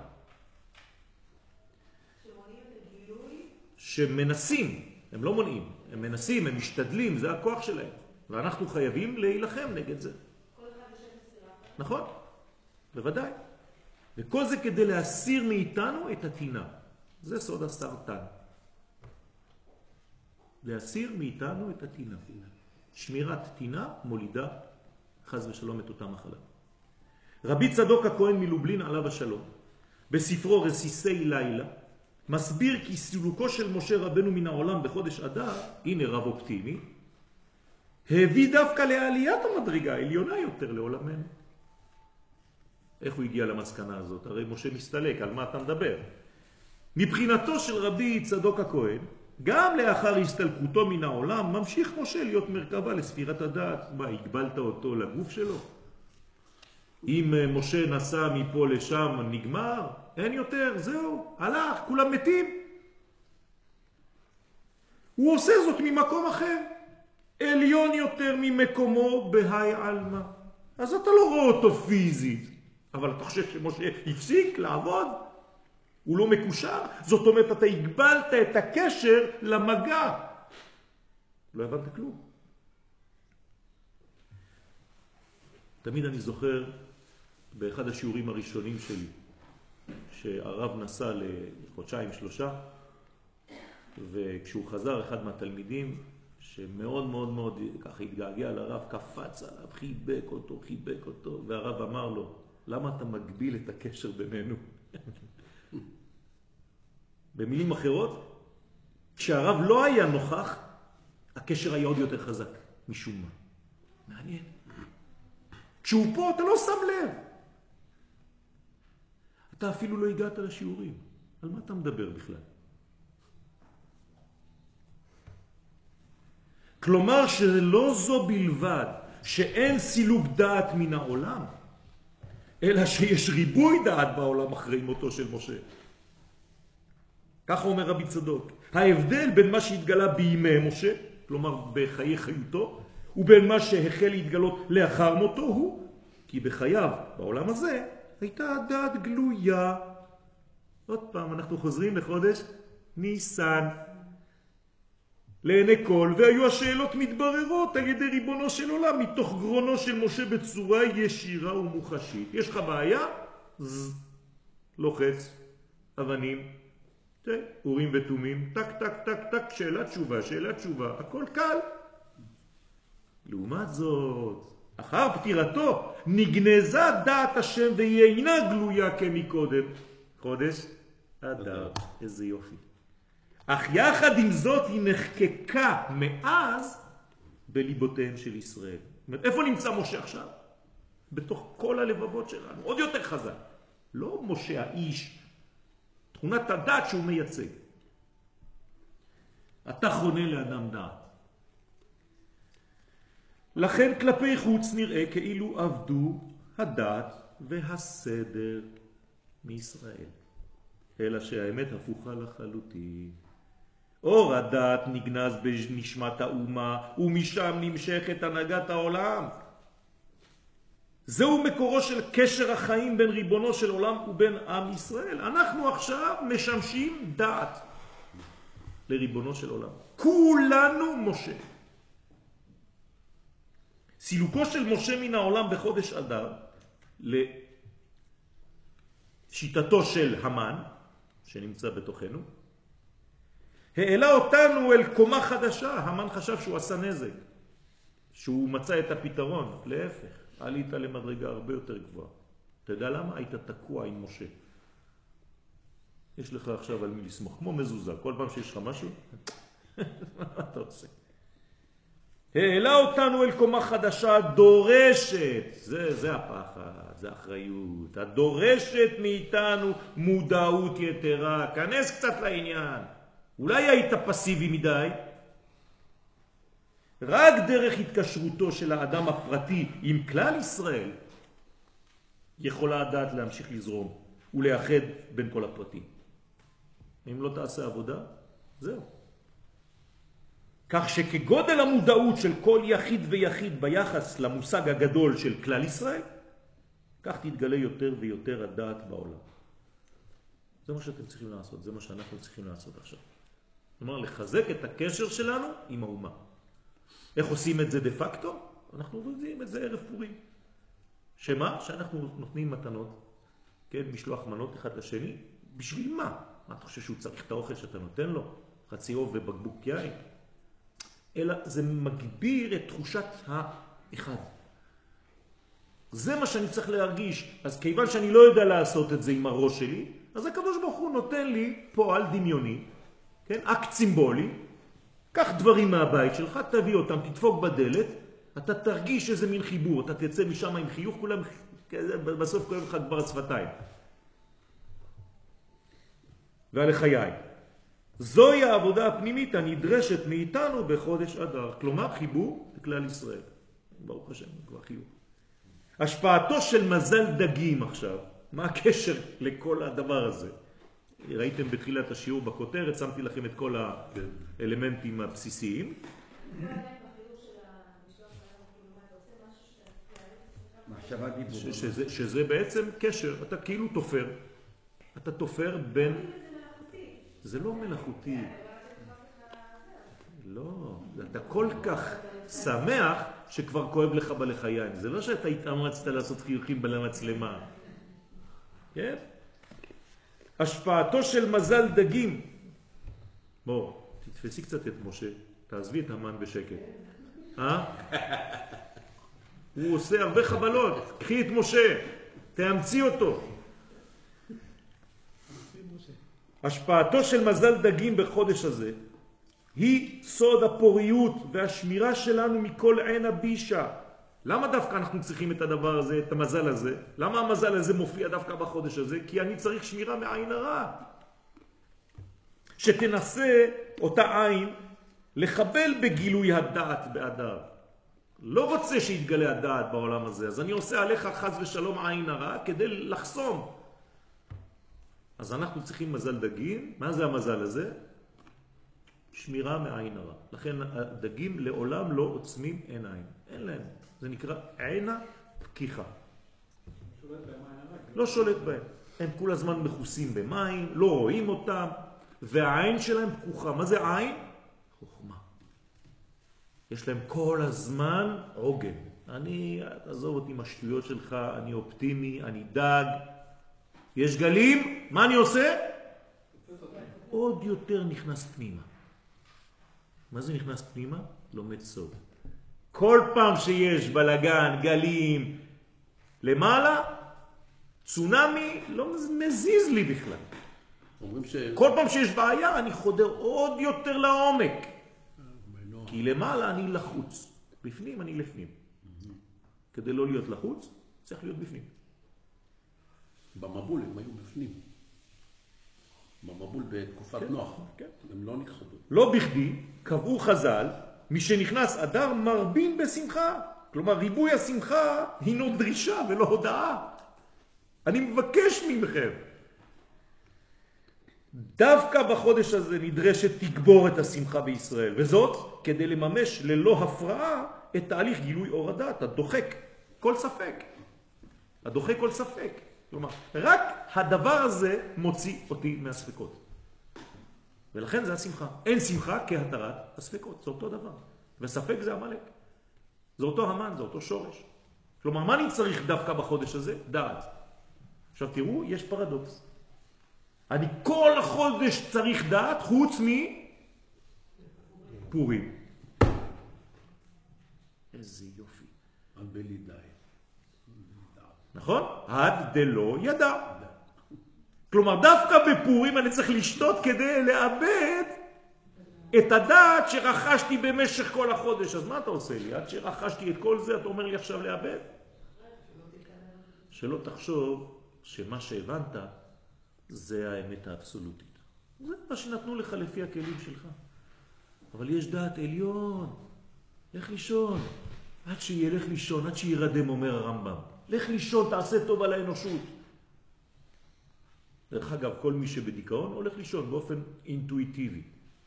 שמונעים את הגילוי? שמנסים, הם לא מונעים, הם מנסים, הם משתדלים, זה הכוח שלהם. ואנחנו חייבים להילחם נגד זה. כל אחד יושב בספירה. נכון, בוודאי. וכל זה כדי להסיר מאיתנו את התינה. זה סוד הסרטן. להסיר מאיתנו את הטינה. שמירת טינה מולידה חז ושלום את אותה מחלה. רבי צדוק הכהן מלובלין עליו השלום, בספרו רסיסי לילה, מסביר כי סילוקו של משה רבנו מן העולם בחודש אדר, הנה רב אופטימי, הביא דווקא לעליית המדרגה העליונה יותר לעולמנו. איך הוא הגיע למסקנה הזאת? הרי משה מסתלק, על מה אתה מדבר? מבחינתו של רבי צדוק הכהן, גם לאחר הסתלקותו מן העולם, ממשיך משה להיות מרכבה לספירת הדעת. מה, הגבלת אותו לגוף שלו? אם משה נסע מפה לשם נגמר, אין יותר, זהו, הלך, כולם מתים. הוא עושה זאת ממקום אחר, עליון יותר ממקומו בהי אלמה. אז אתה לא רואה אותו פיזית, אבל אתה חושב שמשה הפסיק לעבוד? הוא לא מקושר? זאת אומרת, אתה הגבלת את הקשר למגע. לא הבנת כלום. תמיד אני זוכר באחד השיעורים הראשונים שלי, שהרב נסע לחודשיים שלושה, וכשהוא חזר אחד מהתלמידים, שמאוד מאוד מאוד ככה התגעגע לרב, קפץ עליו, חיבק אותו, והרב אמר לו, למה אתה מגביל את הקשר בינינו? במילים אחרות, כשהרב לא היה נוכח, הקשר היה עוד יותר חזק, משום מה. מעניין. כשהוא פה אתה לא שם לב. אתה אפילו לא הגעת לשיעורים. על מה אתה מדבר בכלל? כלומר שלא זו בלבד שאין סילוק דעת מן העולם, אלא שיש ריבוי דעת בעולם אחרי מותו של משה. ככה אומר רבי צדוק. ההבדל בין מה שהתגלה בימי משה, כלומר בחיי חיותו, ובין מה שהחל להתגלות לאחר מותו הוא, כי בחייו בעולם הזה הייתה דעת גלויה. עוד פעם אנחנו חוזרים לחודש ניסן. לעיני כל, והיו השאלות מתבררות על ידי ריבונו של עולם מתוך גרונו של משה בצורה ישירה ומוחשית. יש לך בעיה? לוחץ, אבנים, אורים ותומים, טק טק טק טק, שאלה תשובה, הכל קל. לעומת זאת, אחר פטירתו נגנזה דעת השם והיא אינה גלויה כמקודם. חודש אדר, איזה יופי. אך יחד עם זאת היא נחקקה מאז בליבותיהם של ישראל. זאת אומרת, איפה נמצא משה עכשיו? בתוך כל הלבבות שלנו, עוד יותר חזק. לא משה האיש, תכונת הדעת שהוא מייצג. אתה חונה לאדם דעת. לכן כלפי חוץ נראה כאילו עבדו הדעת והסדר מישראל. אלא שהאמת הפוכה לחלוטין. אור הדעת נגנז בנשמת האומה, ומשם נמשכת הנהגת העולם. זהו מקורו של קשר החיים בין ריבונו של עולם ובין עם ישראל. אנחנו עכשיו משמשים דעת לריבונו של עולם. כולנו משה. סילוקו של משה מן העולם בחודש אדר, לשיטתו של המן, שנמצא בתוכנו, העלה אותנו אל קומה חדשה. המן חשב שהוא עשה נזק, שהוא מצא את הפתרון. להפך, עלית למדרגה הרבה יותר גבוהה. אתה יודע למה? היית תקוע עם משה. יש לך עכשיו על מי לסמוך, כמו מזוזה. כל פעם שיש לך משהו, מה אתה עושה? העלה אותנו אל קומה חדשה דורשת, זה הפחד, זה האחריות, הדורשת מאיתנו מודעות יתרה. כנס קצת לעניין. אולי היית פסיבי מדי? רק דרך התקשרותו של האדם הפרטי עם כלל ישראל יכולה הדעת להמשיך לזרום ולאחד בין כל הפרטים. אם לא תעשה עבודה, זהו. כך שכגודל המודעות של כל יחיד ויחיד ביחס למושג הגדול של כלל ישראל, כך תתגלה יותר ויותר הדעת בעולם. זה מה שאתם צריכים לעשות, זה מה שאנחנו צריכים לעשות עכשיו. כלומר, לחזק את הקשר שלנו עם האומה. איך עושים את זה דה פקטו? אנחנו עושים את זה ערב פורים. שמה? שאנחנו נותנים מתנות, כן, משלוח מנות אחד לשני. בשביל מה? מה אתה חושב שהוא צריך את האוכל שאתה נותן לו? חצי עוף ובקבוק יין? אלא זה מגביר את תחושת האחד. זה מה שאני צריך להרגיש. אז כיוון שאני לא יודע לעשות את זה עם הראש שלי, אז הקדוש ברוך הוא נותן לי פועל דמיוני, כן? אקט סימבולי, קח דברים מהבית שלך, תביא אותם, תדפוק בדלת, אתה תרגיש איזה מין חיבור, אתה תצא משם עם חיוך, כולם, בסוף כואב לך כבר השפתיים. ועל חיי. זוהי העבודה הפנימית הנדרשת מאיתנו בחודש אדר. כלומר, חיבור לכלל ישראל. ברוך השם, כבר חיבור. השפעתו של מזל דגים עכשיו. מה הקשר לכל הדבר הזה? ראיתם בתחילת השיעור בכותרת, שמתי לכם את כל האלמנטים הבסיסיים. שזה בעצם קשר, אתה כאילו תופר. אתה תופר בין... זה לא מלאכותי. לא, אתה כל כך שמח שכבר כואב לך בלחיים. זה לא שאתה התאמצת לעשות חיוכים בלמצלמה. כן? השפעתו של מזל דגים. בוא, תתפסי קצת את משה. תעזבי את המן בשקט. הוא עושה הרבה חבלות. קחי את משה. תאמצי אותו. השפעתו של מזל דגים בחודש הזה היא סוד הפוריות והשמירה שלנו מכל עין הבישה. למה דווקא אנחנו צריכים את הדבר הזה, את המזל הזה? למה המזל הזה מופיע דווקא בחודש הזה? כי אני צריך שמירה מעין הרע. שתנסה אותה עין לחבל בגילוי הדעת באדר. לא רוצה שיתגלה הדעת בעולם הזה, אז אני עושה עליך חס ושלום עין הרע כדי לחסום. אז אנחנו צריכים מזל דגים. מה זה המזל הזה? שמירה מעין הרע. לכן הדגים לעולם לא עוצמים עיניים. אין להם. זה נקרא עינה פקיחה. לא שולט בהם. הם כל הזמן מחוסים במים, לא רואים אותם, והעין שלהם פקוחה. מה זה עין? חוכמה. יש להם כל הזמן עוגן. תעזוב אותי עם השטויות שלך, אני אופטימי, אני דג. יש גלים, מה אני עושה? עוד יותר נכנס פנימה. מה זה נכנס פנימה? לומד סוד. כל פעם שיש בלגן, גלים, למעלה, צונמי לא מזיז לי בכלל. כל פעם שיש בעיה אני חודר עוד יותר לעומק. כי למעלה אני לחוץ. בפנים אני לפנים. כדי לא להיות לחוץ, צריך להיות בפנים. במבול הם היו בפנים. במבול בתקופת נוח. הם לא נכחדו. לא בכדי קבעו חז"ל, מי שנכנס אדר מרבין בשמחה. כלומר, ריבוי השמחה הינו דרישה ולא הודעה. אני מבקש ממכם. דווקא בחודש הזה נדרשת תגבור את השמחה בישראל, וזאת כדי לממש ללא הפרעה את תהליך גילוי אור הדת, הדוחק כל ספק. הדוחק כל ספק. כלומר, רק הדבר הזה מוציא אותי מהספקות. ולכן זה השמחה. אין שמחה כהתרת הספקות. זה אותו דבר. וספק זה המלך. זה אותו המן, זה אותו שורש. כלומר, מה אני צריך דווקא בחודש הזה? דעת. עכשיו תראו, יש פרדוקס. אני כל החודש צריך דעת חוץ מפורים. איזה יופי. עד בלי די. נכון? עד דלא ידע. כלומר, דווקא בפורים אני צריך לשתות כדי לאבד את הדעת שרכשתי במשך כל החודש. אז מה אתה עושה לי? עד שרכשתי את כל זה, אתה אומר לי עכשיו לאבד? שלא תחשוב שמה שהבנת זה האמת האבסולוטית. זה מה שנתנו לך לפי הכלים שלך. אבל יש דעת עליון. לך לישון. עד שילך לישון, עד שירדם, אומר הרמב"ם. לך לישון, תעשה טוב על האנושות. דרך אגב, כל מי שבדיכאון הולך לישון באופן אינטואיטיבי.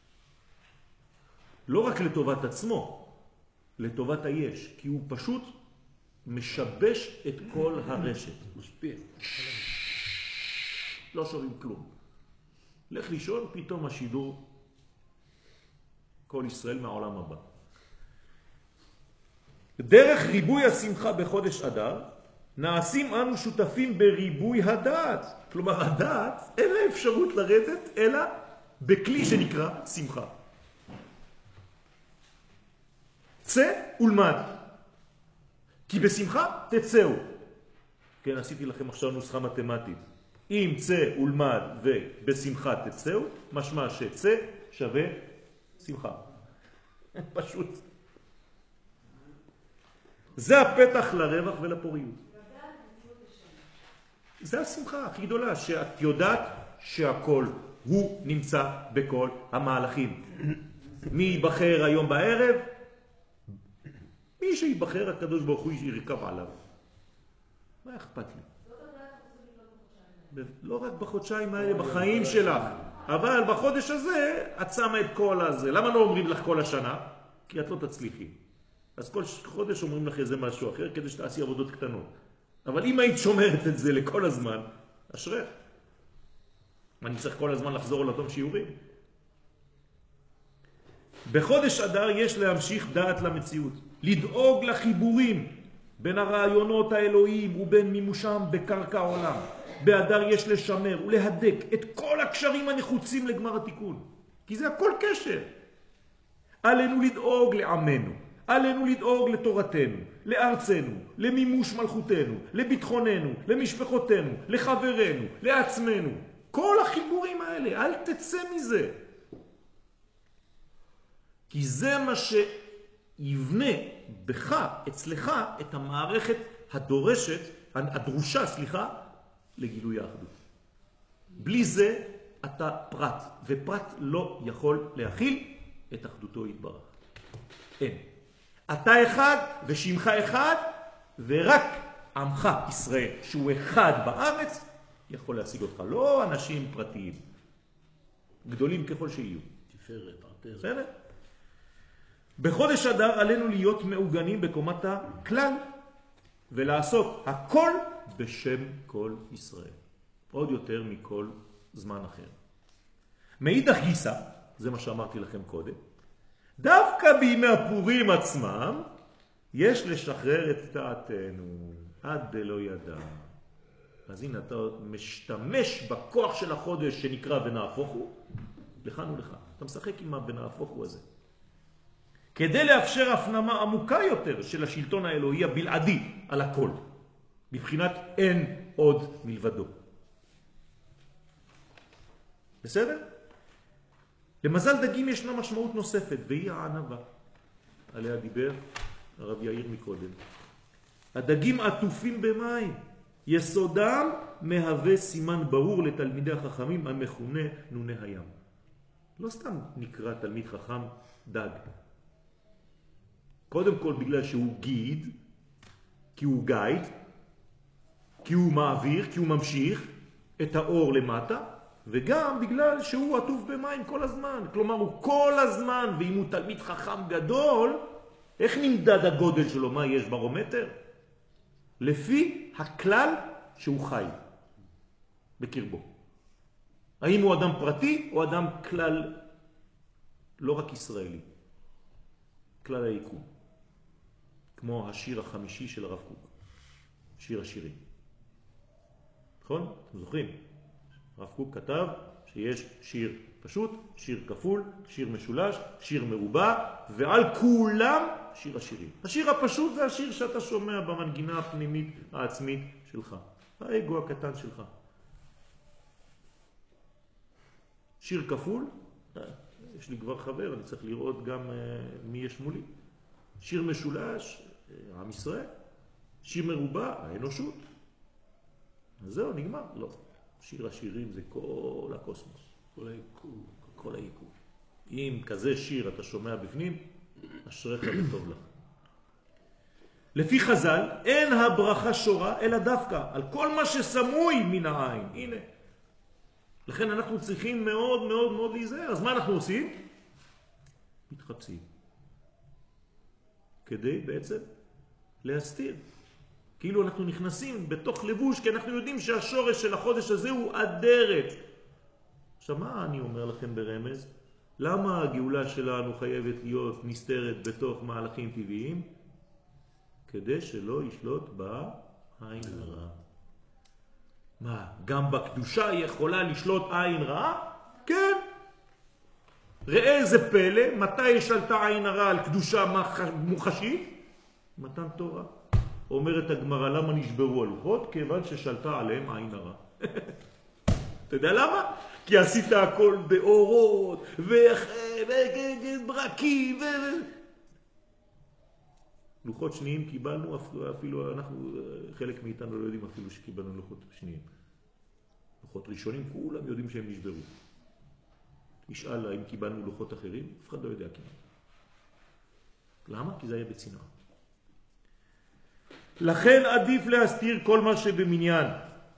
לא רק לטובת עצמו, לטובת היש, כי הוא פשוט משבש את כל הרשת. משפיע. לא שומעים כלום. לך לישון, פתאום השידור כל ישראל מהעולם הבא. דרך ריבוי השמחה בחודש אדר, נעשים אנו שותפים בריבוי הדעת. כלומר, הדעת אין לה אפשרות לרדת, אלא בכלי שנקרא שמחה. צא ולמד. כי בשמחה תצאו. כן, עשיתי לכם עכשיו נוסחה מתמטית. אם צא ולמד ובשמחה תצאו, משמע שצא שווה שמחה. פשוט. זה הפתח לרווח ולפוריות. זה השמחה הכי גדולה, שאת יודעת שהכל הוא נמצא בכל המהלכים. מי ייבחר היום בערב? מי שיבחר הקדוש ברוך הוא ירכב עליו. מה אכפת לי? לא רק בחודשיים האלה, בחיים שלך. אבל בחודש הזה את שמה את כל הזה. למה לא אומרים לך כל השנה? כי את לא תצליחי. אז כל חודש אומרים לך איזה משהו אחר כדי שתעשי עבודות קטנות. אבל אם היית שומרת את זה לכל הזמן, אשריך. אני צריך כל הזמן לחזור על אותם שיעורים. בחודש אדר יש להמשיך דעת למציאות, לדאוג לחיבורים בין הרעיונות האלוהיים ובין מימושם בקרקע העולם. באדר יש לשמר ולהדק את כל הקשרים הנחוצים לגמר התיקון, כי זה הכל קשר. עלינו לדאוג לעמנו, עלינו לדאוג לתורתנו, לארצנו, למימוש מלכותנו, לביטחוננו, למשפחותינו, לחברינו, לעצמנו. כל החיבורים האלה, אל תצא מזה. כי זה מה שיבנה בך, אצלך, את המערכת הדרושה, לגילוי האחדות. בלי זה אתה פרט, ופרט לא יכול להכיל את אחדותו יתברך. אין. אתה אחד ושמך אחד, ורק עמך ישראל, שהוא אחד בארץ, יכול להשיג אותך. לא אנשים פרטיים, גדולים ככל שיהיו. תפארת, עטרת. בסדר? בחודש אדר עלינו להיות מעוגנים בקומת הכלל, ולעשות הכל בשם כל ישראל. עוד יותר מכל זמן אחר. מאידך גיסא, זה מה שאמרתי לכם קודם, דווקא בימי הפורים עצמם, יש לשחרר את דעתנו, עד דלא ידע. אז הנה, אתה משתמש בכוח של החודש שנקרא ונהפוך הוא, לכאן ולכאן. אתה משחק עם ה"ונהפוך הוא" הזה. כדי לאפשר הפנמה עמוקה יותר של השלטון האלוהי הבלעדי על הכל. מבחינת אין עוד מלבדו. בסדר? למזל דגים ישנה משמעות נוספת, והיא הענבה. עליה דיבר הרב יאיר מקודם. הדגים עטופים במים. יסודם מהווה סימן ברור לתלמידי החכמים המכונה נוני הים. לא סתם נקרא תלמיד חכם דג. קודם כל בגלל שהוא גיד, כי הוא גייד, כי הוא מעביר, כי הוא ממשיך את האור למטה, וגם בגלל שהוא עטוף במים כל הזמן. כלומר, הוא כל הזמן, ואם הוא תלמיד חכם גדול, איך נמדד הגודל שלו? מה יש ברומטר? לפי הכלל שהוא חי בקרבו. האם הוא אדם פרטי או אדם כלל, לא רק ישראלי, כלל היקום. כמו השיר החמישי של הרב קוק, שיר השירים. נכון? אתם זוכרים? הרב קוק כתב שיש שיר פשוט, שיר כפול, שיר משולש, שיר מרובע, ועל כולם שיר השירים. השיר הפשוט זה השיר שאתה שומע במנגינה הפנימית העצמית שלך. האגו הקטן שלך. שיר כפול, יש לי כבר חבר, אני צריך לראות גם מי יש מולי. שיר משולש, עם ישראל. שיר מרובע, האנושות. אז זהו, נגמר. לא. שיר השירים זה כל הקוסמוס. כל היקום. כל היקום. אם כזה שיר אתה שומע בפנים, אשריך וטוב לך. לפי חז"ל, אין הברכה שורה אלא דווקא על כל מה שסמוי מן העין. הנה. לכן אנחנו צריכים מאוד מאוד מאוד להיזהר. אז מה אנחנו עושים? מתחפשים. כדי בעצם להסתיר. כאילו אנחנו נכנסים בתוך לבוש, כי אנחנו יודעים שהשורש של החודש הזה הוא אדרת. עכשיו מה אני אומר לכם ברמז? למה הגאולה שלנו חייבת להיות נסתרת בתוך מהלכים טבעיים? כדי שלא ישלוט בה עין רע. מה, גם בקדושה יכולה לשלוט עין רע? כן. ראה איזה פלא, מתי שלטה עין הרע על קדושה מוחשית? מתן תורה. אומרת הגמרא, למה נשברו הלוחות? כיוון ששלטה עליהם עין הרע. אתה יודע למה? כי עשית הכל באורות וברקים לוחות שניים קיבלנו, אפילו אנחנו, חלק מאיתנו לא יודעים אפילו שקיבלנו לוחות שניים. לוחות ראשונים, כולם יודעים שהם נשברו. ישאל אם קיבלנו לוחות אחרים, אף אחד לא יודע כמעט. למה? כי זה היה בצנעה. לכן עדיף להסתיר כל מה שבמניין.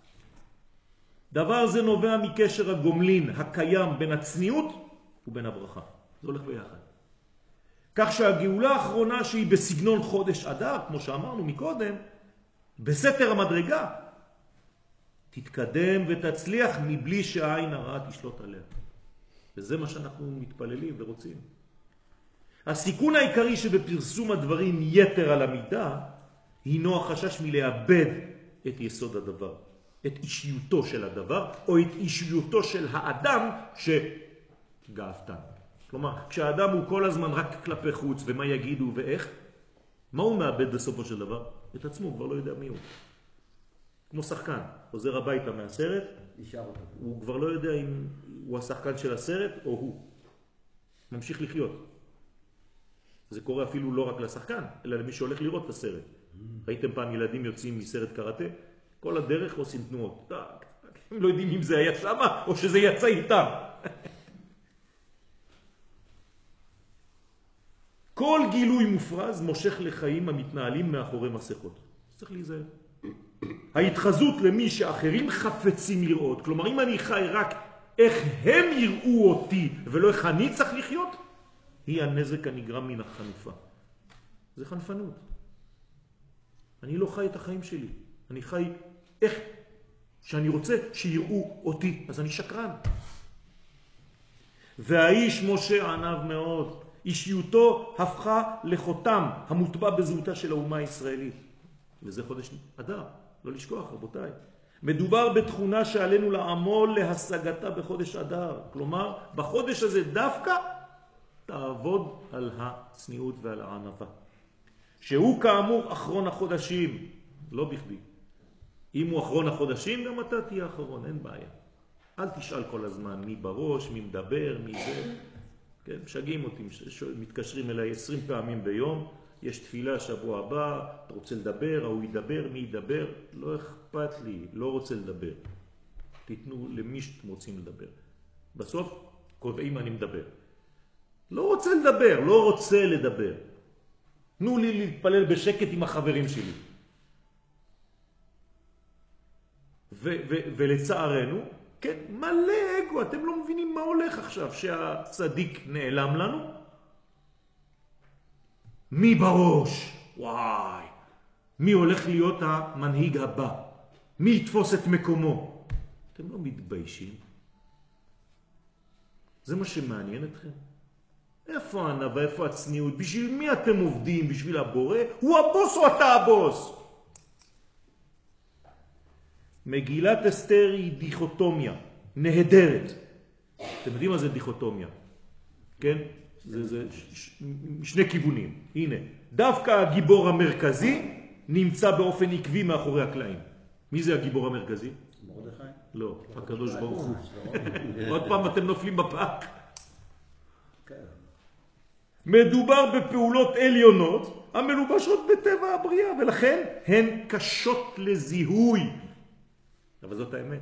דבר זה נובע מקשר הגומלין הקיים בין הצניעות ובין הברכה. זה הולך ביחד. כך שהגאולה האחרונה שהיא בסגנון חודש אדר, כמו שאמרנו מקודם, בסתר המדרגה, תתקדם ותצליח מבלי שהעין הרעה תשלוט עליה. וזה מה שאנחנו מתפללים ורוצים. הסיכון העיקרי שבפרסום הדברים יתר על המידה, הינו החשש מלאבד את יסוד הדבר, את אישיותו של הדבר, או את אישיותו של האדם שגאוותן. כלומר, כשהאדם הוא כל הזמן רק כלפי חוץ, ומה יגידו ואיך, מה הוא מאבד בסופו של דבר? את עצמו, כבר לא יודע מי הוא. כמו שחקן, חוזר הביתה מהסרט, הוא כבר לא יודע אם הוא השחקן של הסרט או הוא. ממשיך לחיות. זה קורה אפילו לא רק לשחקן, אלא למי שהולך לראות את הסרט. ראיתם פעם ילדים יוצאים מסרט קראטה? כל הדרך עושים תנועות. הם לא יודעים אם זה היה שמה או שזה יצא איתם. כל גילוי מופרז מושך לחיים המתנהלים מאחורי מסכות. צריך להיזהר. ההתחזות למי שאחרים חפצים לראות, כלומר אם אני חי רק איך הם יראו אותי ולא איך אני צריך לחיות, היא הנזק הנגרם מן החנופה. זה חנפנות. אני לא חי את החיים שלי. אני חי איך שאני רוצה שיראו אותי. אז אני שקרן. והאיש משה ענב מאוד. אישיותו הפכה לחותם המוטבע בזהותה של האומה הישראלית. וזה חודש אדר. לא לשכוח, רבותיי. מדובר בתכונה שעלינו לעמול להשגתה בחודש אדר. כלומר, בחודש הזה דווקא תעבוד על הצניעות ועל הענווה. שהוא כאמור אחרון החודשים, לא בכדי. אם הוא אחרון החודשים, גם אתה תהיה אחרון, אין בעיה. אל תשאל כל הזמן מי בראש, מי מדבר, מי זה. כן, משגעים אותי, מתקשרים אליי 20 פעמים ביום, יש תפילה שבוע הבא, אתה רוצה לדבר, הוא ידבר, מי ידבר, לא אכפת לי, לא רוצה לדבר. תיתנו למי שאתם רוצים לדבר. בסוף קובעים אני מדבר. לא רוצה לדבר, לא רוצה לדבר. תנו לי להתפלל בשקט עם החברים שלי. ולצערנו, כן, מלא אגו, אתם לא מבינים מה הולך עכשיו, שהצדיק נעלם לנו. מי בראש? וואי. מי הולך להיות המנהיג הבא? מי יתפוס את מקומו? אתם לא מתביישים. זה מה שמעניין אתכם. איפה הענווה, איפה הצניעות? בשביל מי אתם עובדים? בשביל הבורא? הוא הבוס או אתה הבוס? מגילת אסתר היא דיכוטומיה, נהדרת. אתם יודעים מה זה דיכוטומיה? כן? זה שני כיוונים. הנה, דווקא הגיבור המרכזי נמצא באופן עקבי מאחורי הקלעים. מי זה הגיבור המרכזי? מרדכי? לא, הקדוש ברוך הוא. עוד פעם אתם נופלים בפאק. מדובר בפעולות עליונות המלובשות בטבע הבריאה, ולכן הן קשות לזיהוי. אבל זאת האמת.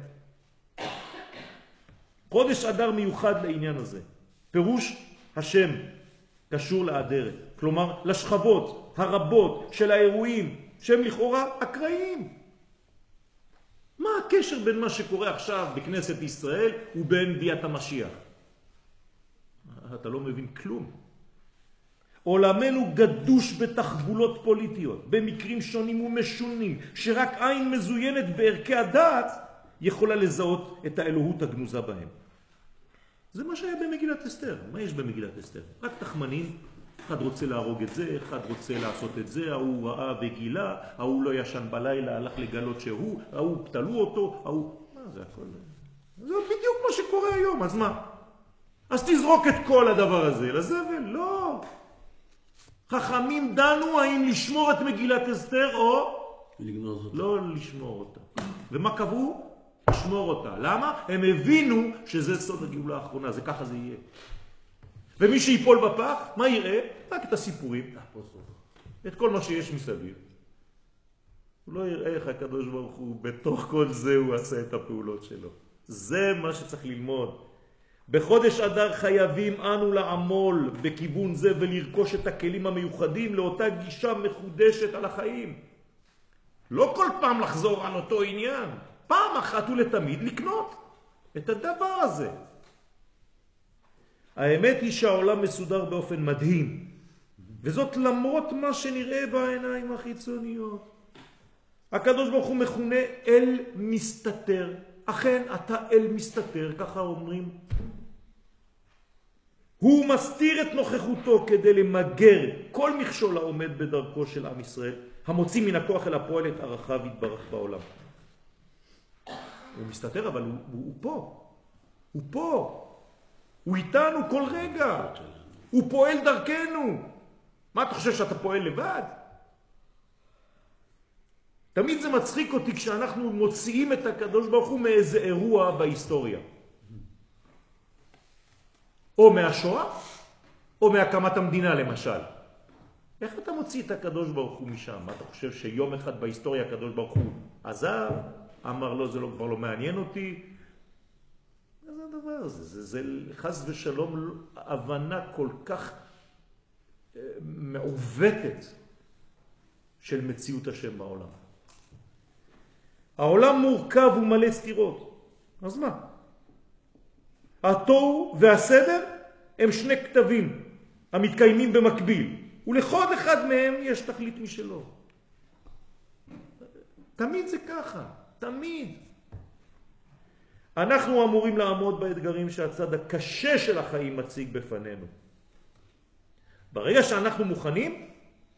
חודש אדר מיוחד לעניין הזה. פירוש השם קשור לאדרת. כלומר, לשכבות הרבות של האירועים שהם לכאורה אקראיים. מה הקשר בין מה שקורה עכשיו בכנסת ישראל ובין ביאת המשיח? אתה לא מבין כלום. עולמנו גדוש בתחבולות פוליטיות, במקרים שונים ומשונים, שרק עין מזוינת בערכי הדעת יכולה לזהות את האלוהות הגנוזה בהם. זה מה שהיה במגילת אסתר. מה יש במגילת אסתר? רק תחמנים, אחד רוצה להרוג את זה, אחד רוצה לעשות את זה, ההוא ראה וגילה, ההוא לא ישן בלילה, הלך לגלות שהוא, ההוא פתלו אותו, ההוא... מה זה הכל? זה בדיוק מה שקורה היום, אז מה? אז תזרוק את כל הדבר הזה לזבל. לא. חכמים דנו האם לשמור את מגילת אסתר או לגנוז אותה. לא לשמור אותה. ומה קבעו? לשמור אותה. למה? הם הבינו שזה סוד הגאולה האחרונה, זה ככה זה יהיה. ומי שיפול בפח, מה יראה? רק את הסיפורים. את כל מה שיש מסביב. הוא לא יראה איך הקדוש ברוך הוא, בתוך כל זה הוא עשה את הפעולות שלו. זה מה שצריך ללמוד. בחודש אדר חייבים אנו לעמול בכיוון זה ולרכוש את הכלים המיוחדים לאותה גישה מחודשת על החיים. לא כל פעם לחזור על אותו עניין. פעם אחת ולתמיד לקנות את הדבר הזה. האמת היא שהעולם מסודר באופן מדהים, וזאת למרות מה שנראה בעיניים החיצוניות. הקדוש ברוך הוא מכונה אל מסתתר. אכן, אתה אל מסתתר, ככה אומרים. הוא מסתיר את נוכחותו כדי למגר כל מכשול העומד בדרכו של עם ישראל, המוציא מן הכוח אל הפועל את ערכיו יתברך בעולם. הוא מסתתר, אבל הוא פה. הוא פה. הוא איתנו כל רגע. הוא פועל דרכנו. מה אתה חושב שאתה פועל לבד? תמיד זה מצחיק אותי כשאנחנו מוציאים את הקדוש ברוך הוא מאיזה אירוע בהיסטוריה. או מהשואה, או מהקמת המדינה למשל. איך אתה מוציא את הקדוש ברוך הוא משם? מה אתה חושב שיום אחד בהיסטוריה הקדוש ברוך הוא עזב? אמר לו, זה כבר לא מעניין אותי. מה זה הדבר הזה? זה חס ושלום הבנה כל כך מעוותת של מציאות השם בעולם. העולם מורכב ומלא סתירות. אז מה? התוהו והסדר הם שני כתבים המתקיימים במקביל, ולכל אחד מהם יש תכלית משלו. תמיד זה ככה, תמיד. אנחנו אמורים לעמוד באתגרים שהצד הקשה של החיים מציג בפנינו. ברגע שאנחנו מוכנים,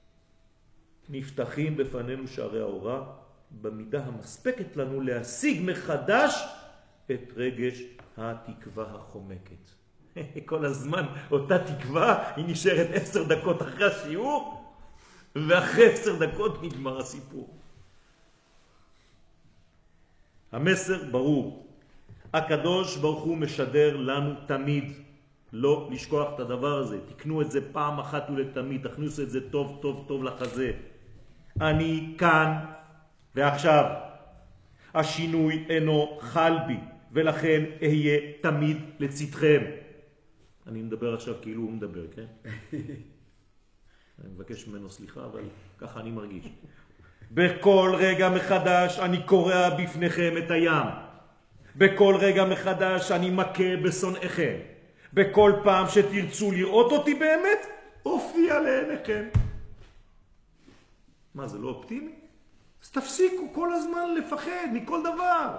נפתחים בפנינו שערי האורה, במידה המספקת לנו להשיג מחדש את רגש התקווה החומקת. כל הזמן אותה תקווה היא נשארת 10 דקות אחרי השיעור, ואחרי 10 דקות נגמר הסיפור. המסר ברור. הקדוש ברוך הוא משדר לנו תמיד לא לשכוח את הדבר הזה. תקנו את זה פעם אחת ולתמיד, תכניסו את זה טוב טוב טוב לחזה. אני כאן ועכשיו. השינוי אינו חל בי, ולכן אהיה תמיד לצדכם. אני מדבר עכשיו כאילו הוא מדבר, כן? אני מבקש ממנו סליחה, אבל ככה אני מרגיש. בכל רגע מחדש אני קורא בפניכם את הים. בכל רגע מחדש אני מכה בשונאיכם. בכל פעם שתרצו לראות אותי באמת, אופיע לעיניכם. מה, זה לא אופטימי? אז תפסיקו כל הזמן לפחד מכל דבר.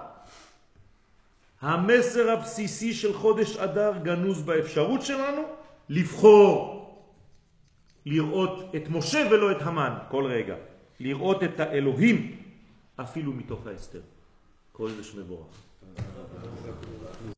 המסר הבסיסי של חודש אדר גנוז באפשרות שלנו לבחור לראות את משה ולא את המן כל רגע. לראות את האלוהים אפילו מתוך האסתר. כל זה שמבורך.